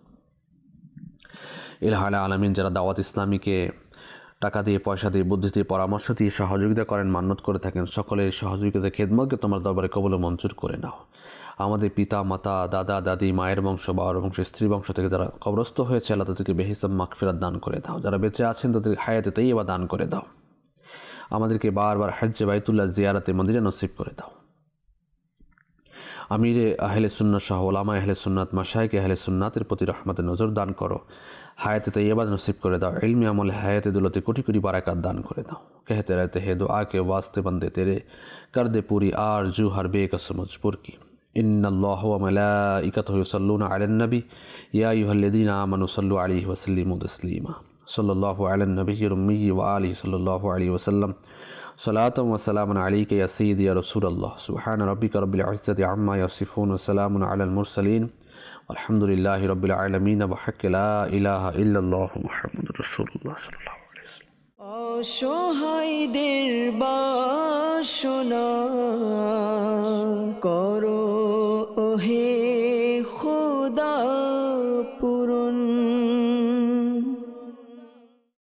ইলাহুল আলামিন। যারা দাওয়াত ইসলামীকে টাকা দিয়ে, পয়সা দিয়ে, বুদ্ধি দিয়ে, পরামর্শ দিয়ে সহযোগিতা করেন, মান্যত করে থাকেন, সকলের সহযোগিতা খেদমতকে তোমার দরবারে কবুল ও মঞ্জুর করে নাও। আমাদের পিতা মাতা, দাদা দাদি, মায়ের বংশ, বাবার বংশ, স্ত্রী বংশ থেকে যারা কবরস্থ হয়েছে, আল্লাহ তাদেরকে বেহিসাব মাগফিরাত দান করে দাও। যারা বেঁচে আছেন তাদের হায়াতে তাইয়্যিবা দান করে দাও। আমাদেরকে বারবার হজ্জে বাইতুল্লাহ জিয়ারতে মদিনা নসিব করে দাও। আমিরে আহলে সুন্নাত সহ ওলামা আহলে সুন্নাত, মাশায়েখ আহলে সুন্নাতের প্রতি রহমতের নজর দান করো। হায়াতে তাইয়্যিবা নসিব করে দাও। ইলমে আমলে হায়াতে দৌলতে কোটি কোটি বারাকাত দান করে দাও। कहते रहते हैं दुआ के वास्ते बंदे तेरे, कर दे पूरी आरजू हर बेकस मजबूर की। इन्नल्लाह व मलाइकतहु युसल्लूना अलन नबी या अय्युहल्लज़ीना आमनू सल्लु अलैहि व सल्लिमू तस्लीमा। सल्लल्लाहु अलन नबिय्यिल उम्मी व आलिहि सल्लल्लाहु अलैहि वसल्लम। सलातम व सलामुन अलैका या सय्यिदी या रसूलल्लाह। सुब्हान रब्बिका रब्बिल इज्जति अम्मा यसिफून व सलामुन अलल मुरसलीन वल्हम्दुलिल्लाहि रब्बिल आलमीन व हक्क ला इलाहा इल्लल्लाहु मुहम्मदुर रासूलुल्लाह सल्लल्लाहु अलैहि वसल्लम। অসহায়দের বাসনা করো ওহে খোদা পূরণ।